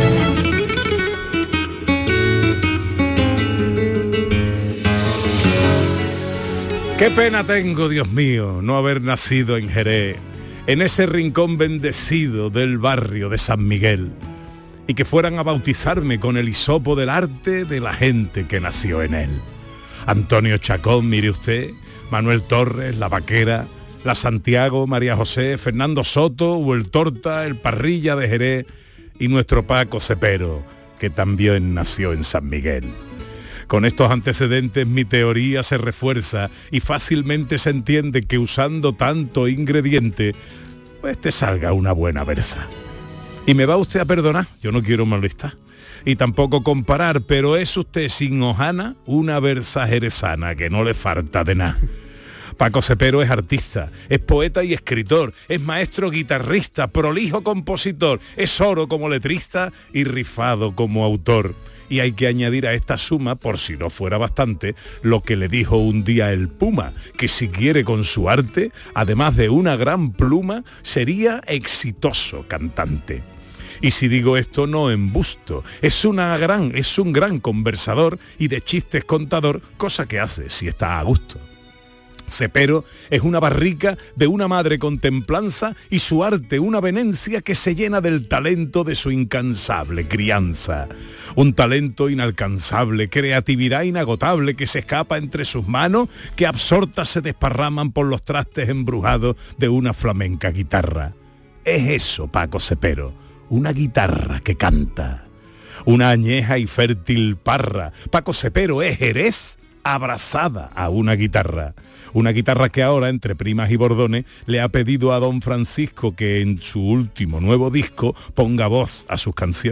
Qué pena tengo, Dios mío, no haber nacido en Jerez, en ese rincón bendecido del barrio de San Miguel, y que fueran a bautizarme con el hisopo del arte de la gente que nació en él. Antonio Chacón, mire usted, Manuel Torres, La Vaquera, La Santiago, María José, Fernando Soto, o el Torta, el Parrilla de Jerez, y nuestro Paco Cepero, que también nació en San Miguel. Con estos antecedentes mi teoría se refuerza y fácilmente se entiende que usando tanto ingrediente, pues te salga una buena berza. Y me va usted a perdonar, yo no quiero molestar, y tampoco comparar, pero es usted sin hojana una berza jerezana que no le falta de nada. Paco Cepero es artista, es poeta y escritor, es maestro guitarrista, prolijo compositor, es oro como letrista y rifado como autor. Y hay que añadir a esta suma, por si no fuera bastante, lo que le dijo un día el Puma, que si quiere con su arte, además de una gran pluma, sería exitoso cantante. Y si digo esto no embusto, es un gran conversador y de chistes contador, cosa que hace si está a gusto. Cepero es una barrica de una madre con templanza y su arte una venencia que se llena del talento de su incansable crianza. Un talento inalcanzable, creatividad inagotable que se escapa entre sus manos, que absortas se desparraman por los trastes embrujados de una flamenca guitarra. Es eso, Paco Cepero, una guitarra que canta. Una añeja y fértil parra. Paco Cepero es Jerez abrazada a una guitarra. Una guitarra que ahora, entre primas y bordones, le ha pedido a don Francisco que en su último nuevo disco ponga voz a sus canciones.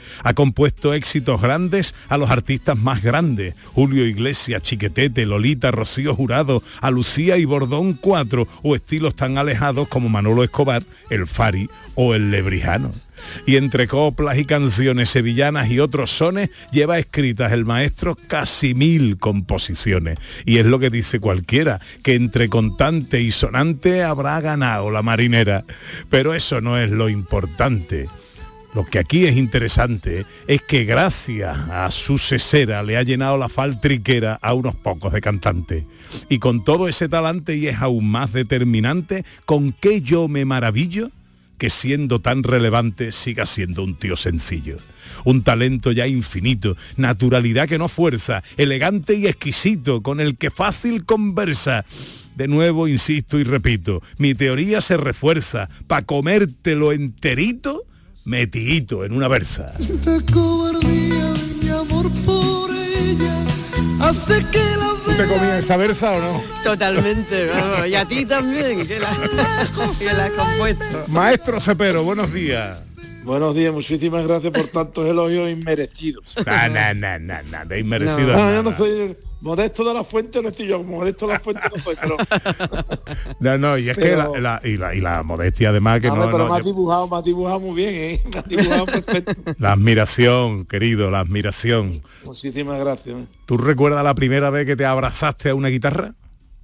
Ha compuesto éxitos grandes a los artistas más grandes, Julio Iglesias, Chiquetete, Lolita, Rocío Jurado, a Lucía y Bordón 4, o estilos tan alejados como Manolo Escobar, el Fari o el Lebrijano. Y entre coplas y canciones sevillanas y otros sones, lleva escritas el maestro casi 1000 composiciones. Y es lo que dice cualquiera, que entre contante y sonante habrá ganado la marinera. Pero eso no es lo importante. Lo que aquí es interesante es que gracias a su cesera le ha llenado la faltriquera a unos pocos de cantantes. Y con todo ese talante, y es aún más determinante, ¿con qué yo me maravillo? Que siendo tan relevante siga siendo un tío sencillo. Un talento ya infinito, naturalidad que no fuerza, elegante y exquisito, con el que fácil conversa. De nuevo insisto y repito, mi teoría se refuerza, pa' comértelo enterito, metidito en una versa. Esta cobardía de mi amor por ella hace que la ¿Tú te comías esa versa o no? Totalmente, vamos, y a ti también, que la has compuesto. Maestro Cepero, buenos días. Buenos días, muchísimas gracias por tantos elogios inmerecidos. De inmerecido. No, yo no soy Modesto de la Fuente, no estoy yo, Modesto de la Fuente no soy, pero... No, y es pero... que la modestia además que no... Pero me has dibujado muy bien, me has dibujado perfecto. La admiración, querido, la admiración. Muchísimas gracias. ¿Tú recuerdas la primera vez que te abrazaste a una guitarra?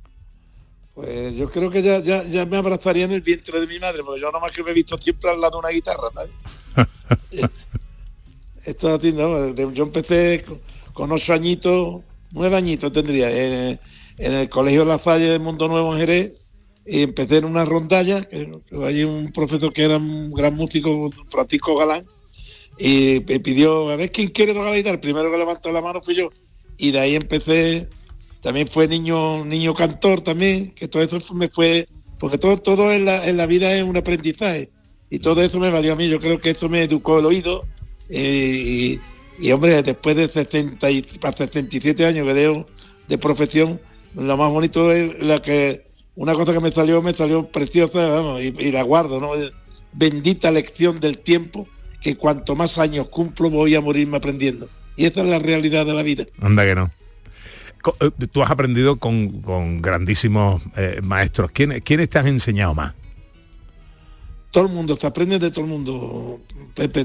Pues yo creo que ya me abrazaría en el vientre de mi madre, porque yo nomás que me he visto siempre al lado de una guitarra, ¿sabes? Esto es así, ¿no? Yo empecé con 8 añitos, 9 añitos tendría, en el Colegio La Salle de Mundo Nuevo en Jerez, y empecé en una rondalla, que hay un profesor que era un gran músico, Francisco Galán, y me pidió, a ver quién quiere tocar la guitarra. El primero que levantó la mano fui yo, y de ahí empecé. También fue niño cantor también, que todo eso me fue, porque todo en la vida es un aprendizaje, y todo eso me valió a mí. Yo creo que eso me educó el oído, y hombre, después de 67 años que dejo de profesión, lo más bonito es una cosa que me salió preciosa, vamos, y la guardo, ¿no? Bendita lección del tiempo, que cuanto más años cumplo voy a morirme aprendiendo. Y esa es la realidad de la vida. Anda que no. Tú has aprendido con grandísimos maestros. ¿Quiénes te han enseñado más? Todo el mundo, se aprende de todo el mundo, Pepe.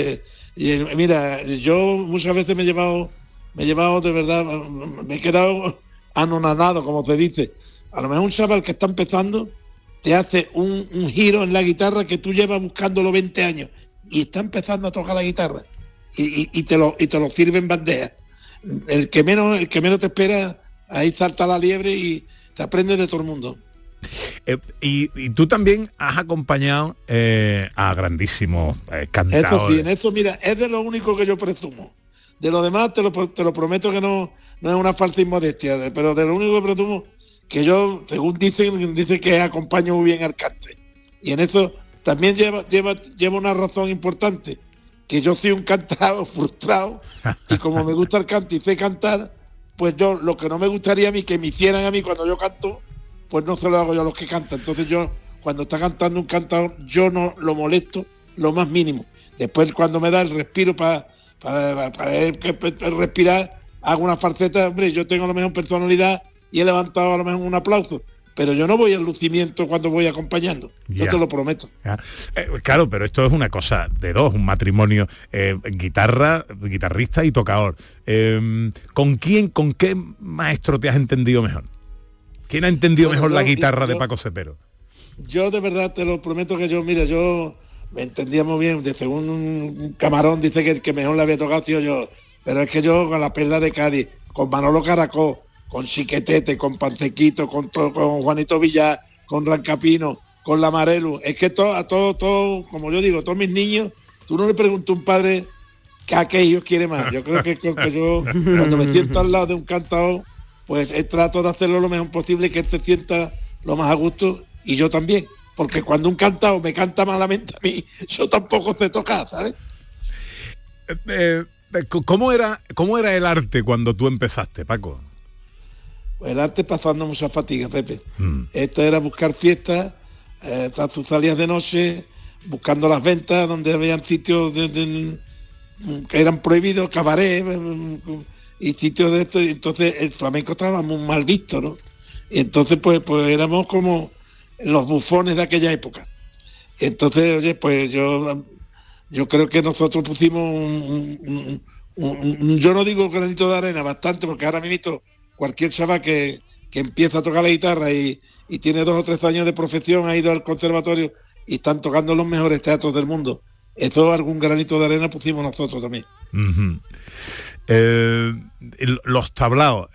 Mira, yo muchas veces me he llevado de verdad, me he quedado anonadado, como se dice. A lo mejor un chaval que está empezando te hace un giro en la guitarra que tú llevas buscándolo 20 años y está empezando a tocar la guitarra y te lo sirve en bandeja. El que menos te espera, ahí salta la liebre y te aprende de todo el mundo. Y tú también has acompañado a grandísimos cantadores. Eso sí, en eso, mira, es de lo único que yo presumo. De lo demás te lo prometo que no es una falsa inmodestia, pero de lo único que presumo, que yo, según dice que acompaño muy bien al cante. Y en eso también lleva una razón importante, que yo soy un cantado frustrado, y como me gusta el cante y sé cantar, pues yo, lo que no me gustaría a mí que me hicieran a mí cuando yo canto, pues no se lo hago yo a los que cantan. Entonces yo, cuando está cantando un cantador, yo no lo molesto lo más mínimo. Después, cuando me da el respiro para respirar, hago una falseta. Hombre, yo tengo a lo mejor personalidad y he levantado a lo mejor un aplauso, pero yo no voy al lucimiento cuando voy acompañando. Yo te lo prometo. Claro, pero esto es una cosa de dos, un matrimonio, guitarrista y tocador. ¿Con qué maestro te has entendido mejor? ¿Quién ha entendido mejor la guitarra de Paco Cepero? Yo de verdad te lo prometo que yo me entendía muy bien. Según un camarón dice que el que mejor le había tocado, tío, yo. Pero es que yo con la Perla de Cádiz, con Manolo Caracó, con Chiquetete, con Pancequito, con Juanito Villar, con Rancapino, con la Marelu, es que a todos, como yo digo, todos mis niños, tú no le preguntas a un padre a qué ellos quiere más. Yo creo que yo, cuando me siento al lado de un cantador, pues trato de hacerlo lo mejor posible, que él se sienta lo más a gusto, y yo también, porque cuando un cantador me canta malamente a mí, yo tampoco sé tocar, ¿sabes? ¿Cómo era el arte cuando tú empezaste, Paco? Pues el arte pasando mucha fatiga, Pepe. Esto era buscar fiestas, tú salías de noche buscando las ventas donde habían sitios que eran prohibidos, cabaret y sitios de estos, y entonces el flamenco estaba muy mal visto, ¿no? Y entonces pues éramos como los bufones de aquella época. Entonces, oye, pues yo creo que nosotros pusimos yo no digo granito de arena, bastante, porque ahora mismo cualquier chaval que empieza a tocar la guitarra y tiene 2 o 3 años de profesión, ha ido al conservatorio y están tocando los mejores teatros del mundo. Eso, algún granito de arena pusimos nosotros también. Uh-huh. Los tablaos.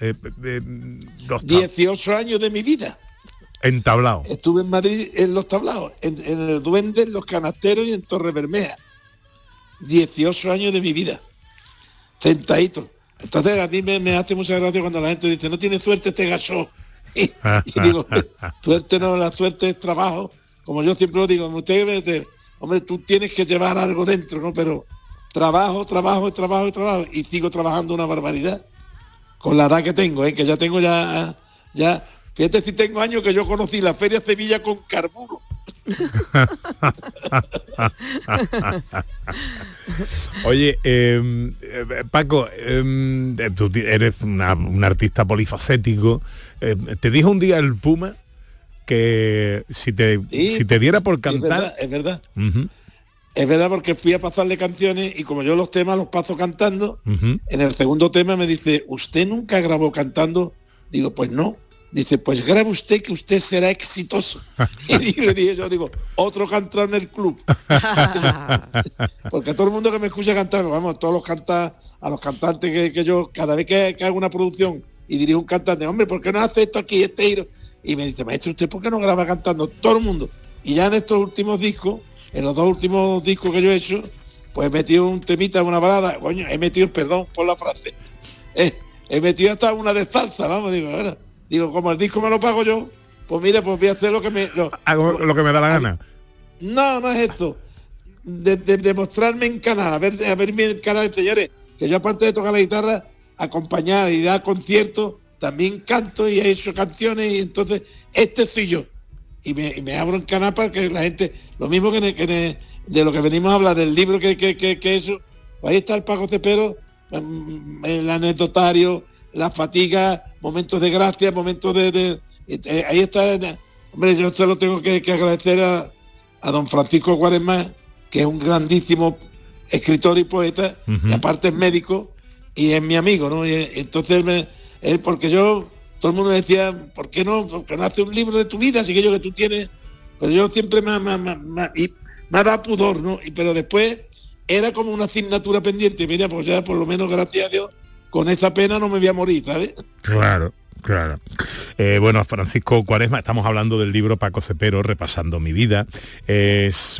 18 años de mi vida. En tablao. Estuve en Madrid en los tablaos, en el Duende, en los Canasteros y en Torre Bermeja. 18 años de mi vida. Sentadito. Entonces a mí me hace mucha gracia cuando la gente dice, no tiene suerte este gacho. Y digo, suerte no, la suerte es trabajo. Como yo siempre lo digo, hombre, tú tienes que llevar algo dentro, ¿no? Pero trabajo. Y sigo trabajando una barbaridad. Con la edad que tengo, que ya tengo ya. Fíjate si tengo años que yo conocí la Feria Sevilla con carburo. Oye, Paco, tú eres un artista polifacético. Te dijo un día el Puma que si te diera por cantar... Es verdad. Uh-huh. Es verdad, porque fui a pasarle canciones y como yo los temas los paso cantando, uh-huh. En el segundo tema me dice, ¿usted nunca grabó cantando? Digo, pues no. Dice, pues grabe usted que usted será exitoso. Y le dije, otro cantado en el club. Porque a todo el mundo que me escucha cantar, vamos, a los cantantes que yo, cada vez que hago una producción y dirijo un cantante, hombre, ¿por qué no hace esto aquí, este giro? Y me dice, maestro, ¿usted por qué no graba cantando? Todo el mundo. Y ya en estos últimos discos, en los 2 últimos discos que yo he hecho, pues he metido un temita, una balada, coño, perdón por la frase, he metido hasta una de salsa, vamos, digo, como el disco me lo pago yo, pues mira, pues voy a hacer hago lo que me da la gana. No es esto. De mostrarme en canal, a verme en canal, señores, que yo aparte de tocar la guitarra, acompañar y dar conciertos, también canto y he hecho canciones, y entonces este soy yo. Y me abro en canal para que la gente, lo mismo que de lo que venimos a hablar, del libro que eso, pues ahí está el Paco Cepero, el anecdotario, la fatiga, momentos de gracia, momentos de ahí está. Hombre, yo se lo tengo que agradecer a don Francisco Cuaresma, que es un grandísimo escritor y poeta, uh-huh. Y aparte es médico y es mi amigo, ¿no? Y entonces él, porque todo el mundo me decía, ¿por qué no hace un libro de tu vida? Así que yo que tú tienes, pero yo siempre me ha dado pudor, ¿no? Pero después era como una asignatura pendiente, mira, pues ya por lo menos, gracias a Dios, con esa pena no me voy a morir, ¿sabes? Claro. Bueno, Francisco Cuaresma, estamos hablando del libro Paco Cepero, Repasando mi vida. Es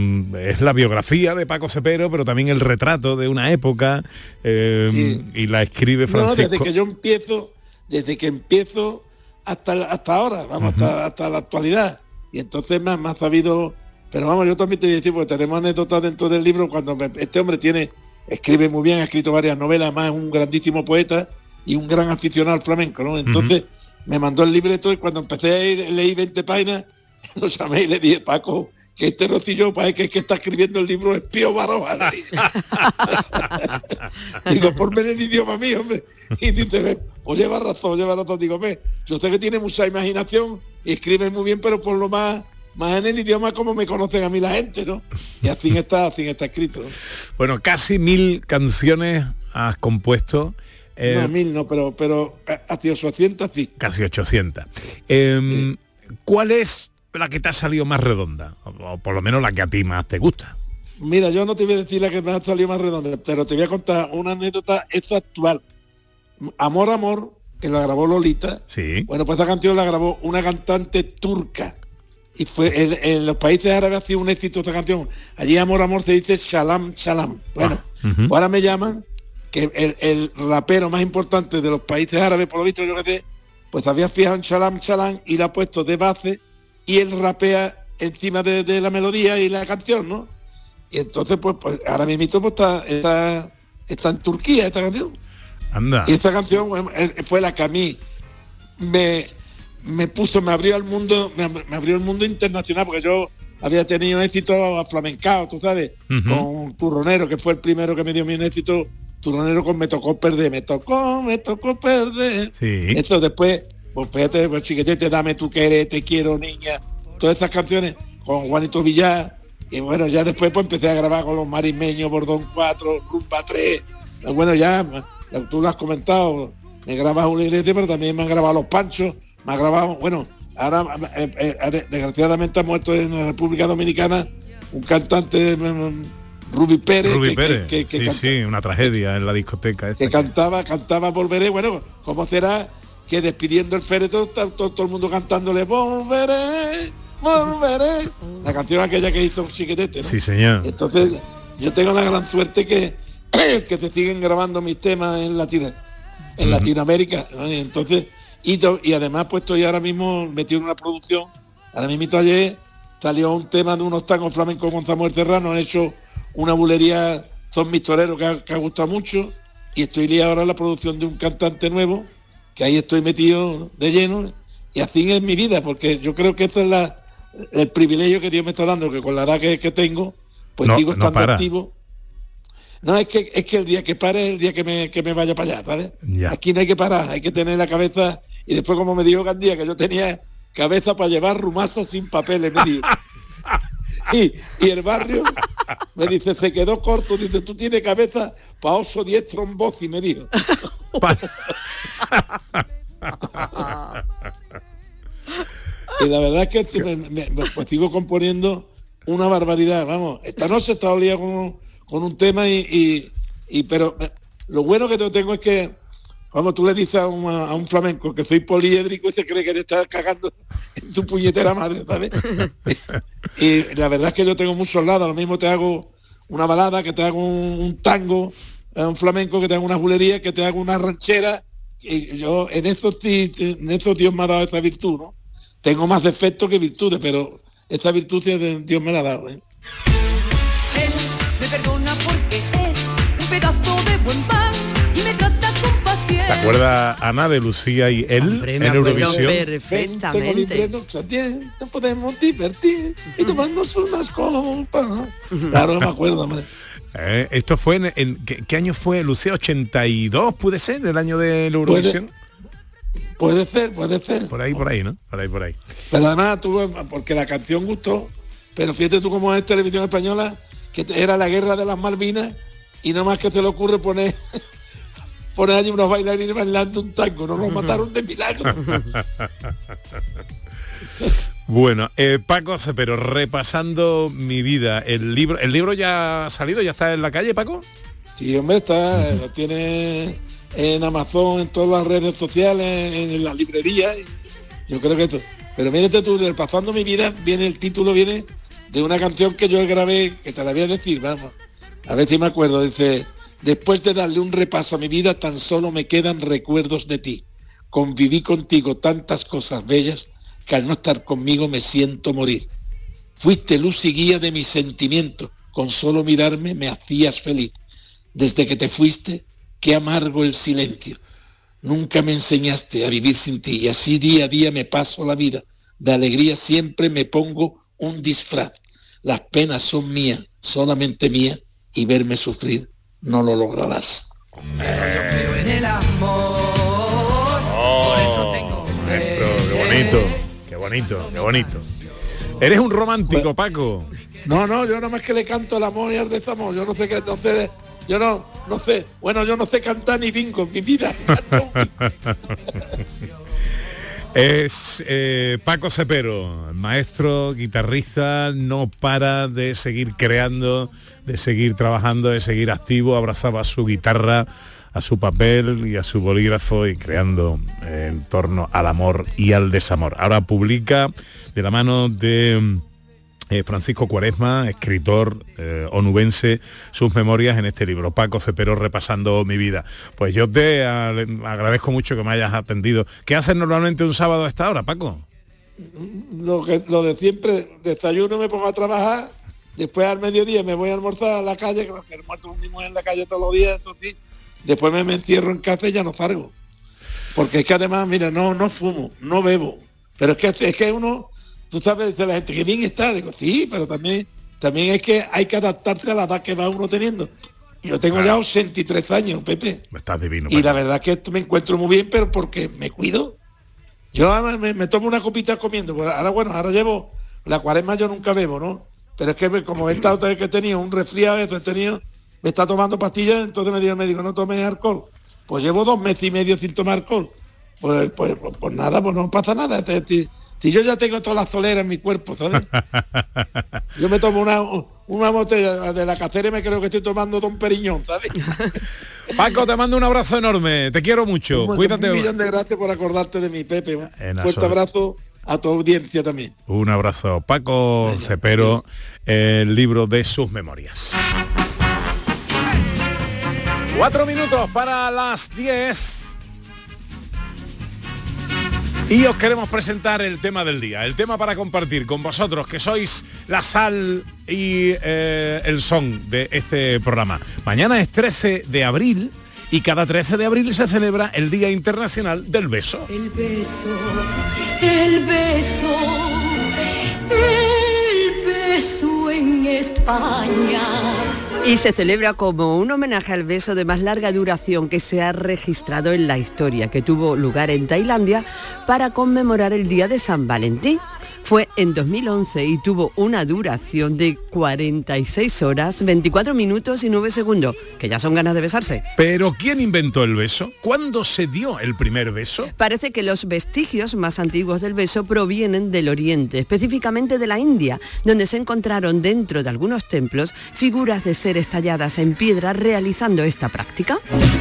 la biografía de Paco Cepero, pero también el retrato de una época, sí. Y la escribe Francisco. No, desde que empiezo hasta ahora, vamos, uh-huh. hasta la actualidad. Y entonces me ha sabido, pero vamos, yo también te voy a decir, porque tenemos anécdotas dentro del libro, cuando este hombre escribe muy bien, ha escrito varias novelas, además es un grandísimo poeta y un gran aficionado al flamenco, ¿no? Entonces me mandó el libreto y cuando empecé a ir, leí 20 páginas, lo llamé y le dije, Paco, que este no soy yo, para que está escribiendo el libro es Pío Baroja. Digo, ponme en el idioma mío, hombre. Y dice, pues lleva razón. Digo, yo sé que tiene mucha imaginación y escribe muy bien, pero por lo más en el idioma como me conocen a mí la gente, ¿no? Y así está escrito, ¿no? Bueno, casi 1000 canciones has compuesto. No, 1000 no, pero hacia 800 sí. Casi 800. Sí. ¿Cuál es la que te ha salido más redonda? O por lo menos la que a ti más te gusta. Mira, yo no te voy a decir la que me ha salido más redonda, pero te voy a contar una anécdota, esta actual. Amor, que la grabó Lolita. Sí. Bueno, pues esa canción la grabó una cantante turca. Y fue en los países árabes ha sido un éxito esta canción. Allí Amor se dice Shalom. Bueno, uh-huh. Ahora me llaman que el rapero más importante de los países árabes, por lo visto, yo que sé, pues había fijado en Shalom y la ha puesto de base y él rapea encima de la melodía y la canción, ¿no? Y entonces pues ahora mismo pues está en Turquía esta canción. Anda. Y esta canción fue la que a mí me abrió al mundo, me abrió el mundo internacional, porque yo había tenido éxito aflamencado, tú sabes, con Turronero, que fue el primero que me dio mi éxito, Turronero con Me tocó perder. Sí. Esto después, pues fíjate, pues Chiquetete, Dame tu querer, Te quiero niña, todas estas canciones con Juanito Villar, y bueno, ya después pues empecé a grabar con los Marismeños, Bordón 4, Rumba 3, bueno, ya, tú lo has comentado, me grabas un Iglesia, pero también me han grabado Los Panchos, me ha grabado, bueno, ahora desgraciadamente ha muerto en la República Dominicana un cantante, Rubi Pérez, que sí, una tragedia en la discoteca esta. Que cantaba Volveré, bueno, ¿cómo será que despidiendo el féretro todo el mundo cantándole Volveré, la canción aquella que hizo Chiquetete, ¿no? Sí, señor. Entonces yo tengo la gran suerte que se siguen grabando mis temas en Latinoamérica, ¿no? Y entonces y además pues estoy ahora mismo metido en una producción. Ahora mismo ayer salió un tema de unos tangos flamencos con Samuel Serrano, han hecho una bulería, Son mis toreros, que ha gustado mucho, y estoy liado ahora en la producción de un cantante nuevo, que ahí estoy metido de lleno, y así es mi vida, porque yo creo que este es el privilegio que Dios me está dando, que con la edad que tengo, pues sigo estando activo. No, es que el día que pare es el día que me vaya para allá, ¿sabes? Ya. Aquí no hay que parar, hay que tener la cabeza, y después como me dijo Gandía, que yo tenía cabeza para llevar rumazas sin papeles, me dijo. Y el barrio me dice, se quedó corto, dice, tú tienes cabeza para oso diestro en voz, y me dijo. Y la verdad es que pues sigo componiendo una barbaridad, vamos. Esta noche estaba liado con un tema pero lo bueno que tengo es que, vamos, tú le dices a un flamenco que soy poliédrico y se cree que te está cagando en su puñetera madre, ¿sabes? Y la verdad es que yo tengo muchos lados, lo mismo te hago una balada, que te hago un tango, un flamenco, que te hago una bulería, que te hago una ranchera, y yo en eso Dios me ha dado esa virtud, ¿no? Tengo más defectos que virtudes, pero esta virtud Dios me la ha dado, ¿eh? Él me perdona porque es un pedazo de buen pan y me trata con paciencia. ¿Te acuerdas, Ana, de Lucía y él? Hombre, en me acuerdo Eurovisión? perfectamente. Nos podemos divertir y tomarnos unas copas. Claro, me acuerdo, hombre. Esto fue ¿qué año fue, Lucía? ¿82 puede ser, el año de la Eurovisión? Puede ser. Por ahí, ¿no? Por ahí. Pero además porque la canción gustó, pero fíjate tú cómo es Televisión Española, que era la guerra de las Malvinas, y no más que se le ocurre poner allí unos bailarines bailando un tango, no los mataron de milagro. Bueno, Paco Cepero, repasando mi vida, el libro ya ha salido, ya está en la calle, Paco. Sí, hombre, está, lo tiene en Amazon, en todas las redes sociales, en las librerías. Yo creo que esto. Pero mírate tú, repasando mi vida, el título viene de una canción que yo grabé, que te la voy a decir, vamos, a ver si me acuerdo, dice: después de darle un repaso a mi vida, tan solo me quedan recuerdos de ti. Conviví contigo tantas cosas bellas que al no estar conmigo me siento morir. Fuiste luz y guía de mis sentimientos, con solo mirarme me hacías feliz. Desde que te fuiste, qué amargo el silencio. Nunca me enseñaste a vivir sin ti, y así día a día me paso la vida. De alegría siempre me pongo un disfraz. Las penas son mías, solamente mías, y verme sufrir no lo lograrás. Pero en el amor, por eso tengo Qué bonito. Eres un romántico, Paco. No, yo nada más que le canto el amor y el desamor. Yo no sé qué, yo no sé. Bueno, yo no sé cantar ni bingo en mi vida. Es Paco Cepero, maestro, guitarrista, no para de seguir creando, de seguir trabajando, de seguir activo, abrazaba su guitarra, a su papel y a su bolígrafo y creando en torno al amor y al desamor. Ahora publica de la mano de Francisco Cuaresma, escritor onubense, sus memorias en este libro, Paco Cepero, repasando mi vida. Pues yo te agradezco mucho que me hayas atendido. ¿Qué haces normalmente un sábado a esta hora, Paco? Lo de siempre, desayuno, me pongo a trabajar, después al mediodía me voy a almorzar a la calle, que me almuerzo mismo en la calle todos los días, entonces, después me encierro en casa y ya no salgo. Porque es que además, mira, no fumo, no bebo, pero es que uno tú sabes, dice la gente, que bien está. Digo, sí, pero también es que hay que adaptarse a la edad que va uno teniendo. Yo tengo ya 83 años, Pepe. Estás divino. Y la verdad que me encuentro muy bien, pero porque me cuido. Yo me tomo una copita comiendo. Pues ahora llevo la cuaresma, yo nunca bebo, ¿no? Pero es que como he estado que he tenido un resfriado, me está tomando pastillas, entonces me digo, no tomes alcohol. Pues llevo 2 meses y medio sin tomar alcohol. Pues nada, pues no pasa nada. Si yo ya tengo todas las soleras en mi cuerpo, ¿sabes? Yo me tomo una botella de la Cacera y me creo que estoy tomando Don Periñón, ¿sabes? Paco, te mando un abrazo enorme, te quiero mucho. Cuídate. Un millón de gracias por acordarte de mi Pepe. Un fuerte abrazo a tu audiencia también. Un abrazo. Paco Cepero, el libro de sus memorias. 4 minutos para las 10. Y os queremos presentar el tema del día, el tema para compartir con vosotros, que sois la sal y el son de este programa. Mañana es 13 de abril y cada 13 de abril se celebra el Día Internacional del Beso. El beso, el beso, el beso en España. Y se celebra como un homenaje al beso de más larga duración que se ha registrado en la historia, que tuvo lugar en Tailandia para conmemorar el Día de San Valentín. Fue en 2011 y tuvo una duración de 46 horas, 24 minutos y 9 segundos, que ya son ganas de besarse. ¿Pero quién inventó el beso? ¿Cuándo se dio el primer beso? Parece que los vestigios más antiguos del beso provienen del Oriente, específicamente de la India, donde se encontraron dentro de algunos templos figuras de seres talladas en piedra realizando esta práctica.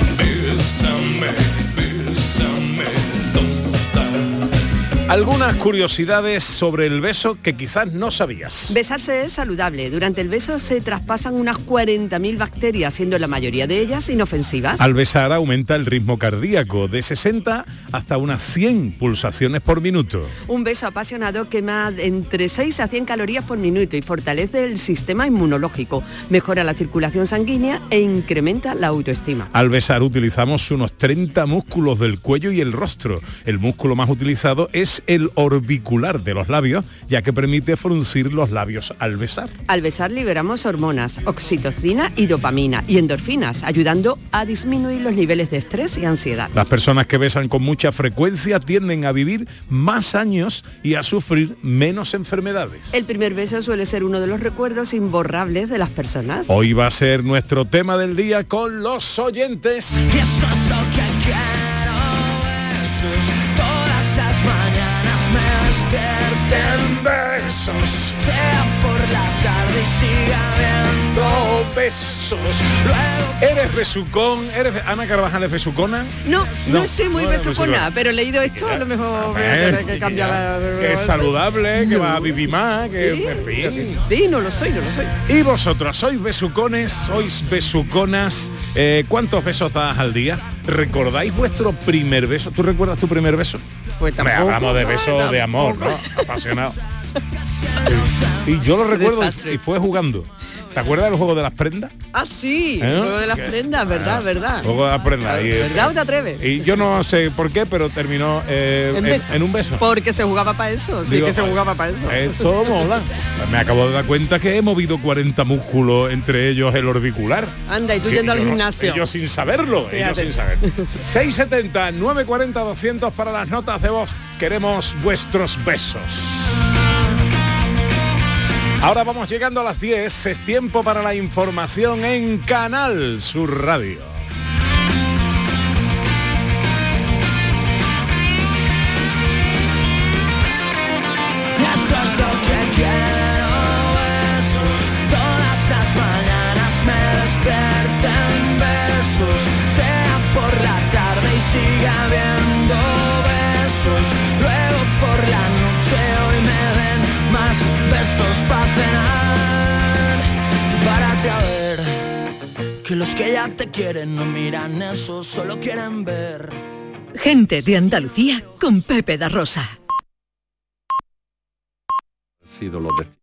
Algunas curiosidades sobre el beso que quizás no sabías. Besarse es saludable. Durante el beso se traspasan unas 40.000 bacterias, siendo la mayoría de ellas inofensivas. Al besar aumenta el ritmo cardíaco de 60 hasta unas 100 pulsaciones por minuto. Un beso apasionado quema entre 6 a 100 calorías por minuto y fortalece el sistema inmunológico, mejora la circulación sanguínea e incrementa la autoestima. Al besar utilizamos unos 30 músculos del cuello y el rostro. El músculo más utilizado es el orbicular de los labios, ya que permite fruncir los labios al besar. Al besar liberamos hormonas, oxitocina y dopamina y endorfinas, ayudando a disminuir los niveles de estrés y ansiedad. Las personas que besan con mucha frecuencia tienden a vivir más años y a sufrir menos enfermedades. El primer beso suele ser uno de los recuerdos imborrables de las personas. Hoy va a ser nuestro tema del día con los oyentes. Y eso es lo que quiero, besos, todas las mañanas me despierten besos, sea por la tarde y siga habiendo besos. ¿Eres besucón? ¿Ana Carvajal es besucona? No soy muy besucona, pero leído esto, a lo mejor voy a tener que cambiar la... Que es saludable, que va a vivir más, que sí, en fin. Sí, no lo soy. ¿Y vosotros sois besucones? ¿Sois besuconas? ¿Cuántos besos das al día? ¿Recordáis vuestro primer beso? ¿Tú recuerdas tu primer beso? Pues tampoco. Hablamos de beso de amor, ¿no? Apasionado. Y yo lo recuerdo y fue jugando. ¿Te acuerdas del juego de las prendas? Ah, sí, el juego de las prendas, verdad. Juego de las prendas. ¿Verdad o te atreves? Y yo no sé por qué, pero terminó en un beso. Porque se jugaba para eso, sí. Digo, que se jugaba para eso. Eso mola. Me acabo de dar cuenta que he movido 40 músculos, entre ellos el orbicular. Anda, y tú yendo al gimnasio. Ellos sin saberlo, ellos sin saber. 670 940 200 para las notas de voz. Queremos vuestros besos. Ahora vamos llegando a las 10, es tiempo para la información en Canal Sur Radio. Eso es lo que quiero, besos, todas las mañanas me despierten besos, sea por la tarde y siga habiendo besos, luego por la noche hoy me den más besos para cenar. Párate a ver que los que ya te quieren no miran eso, solo quieren ver. Gente de Andalucía con Pepe da Rosa. Sido los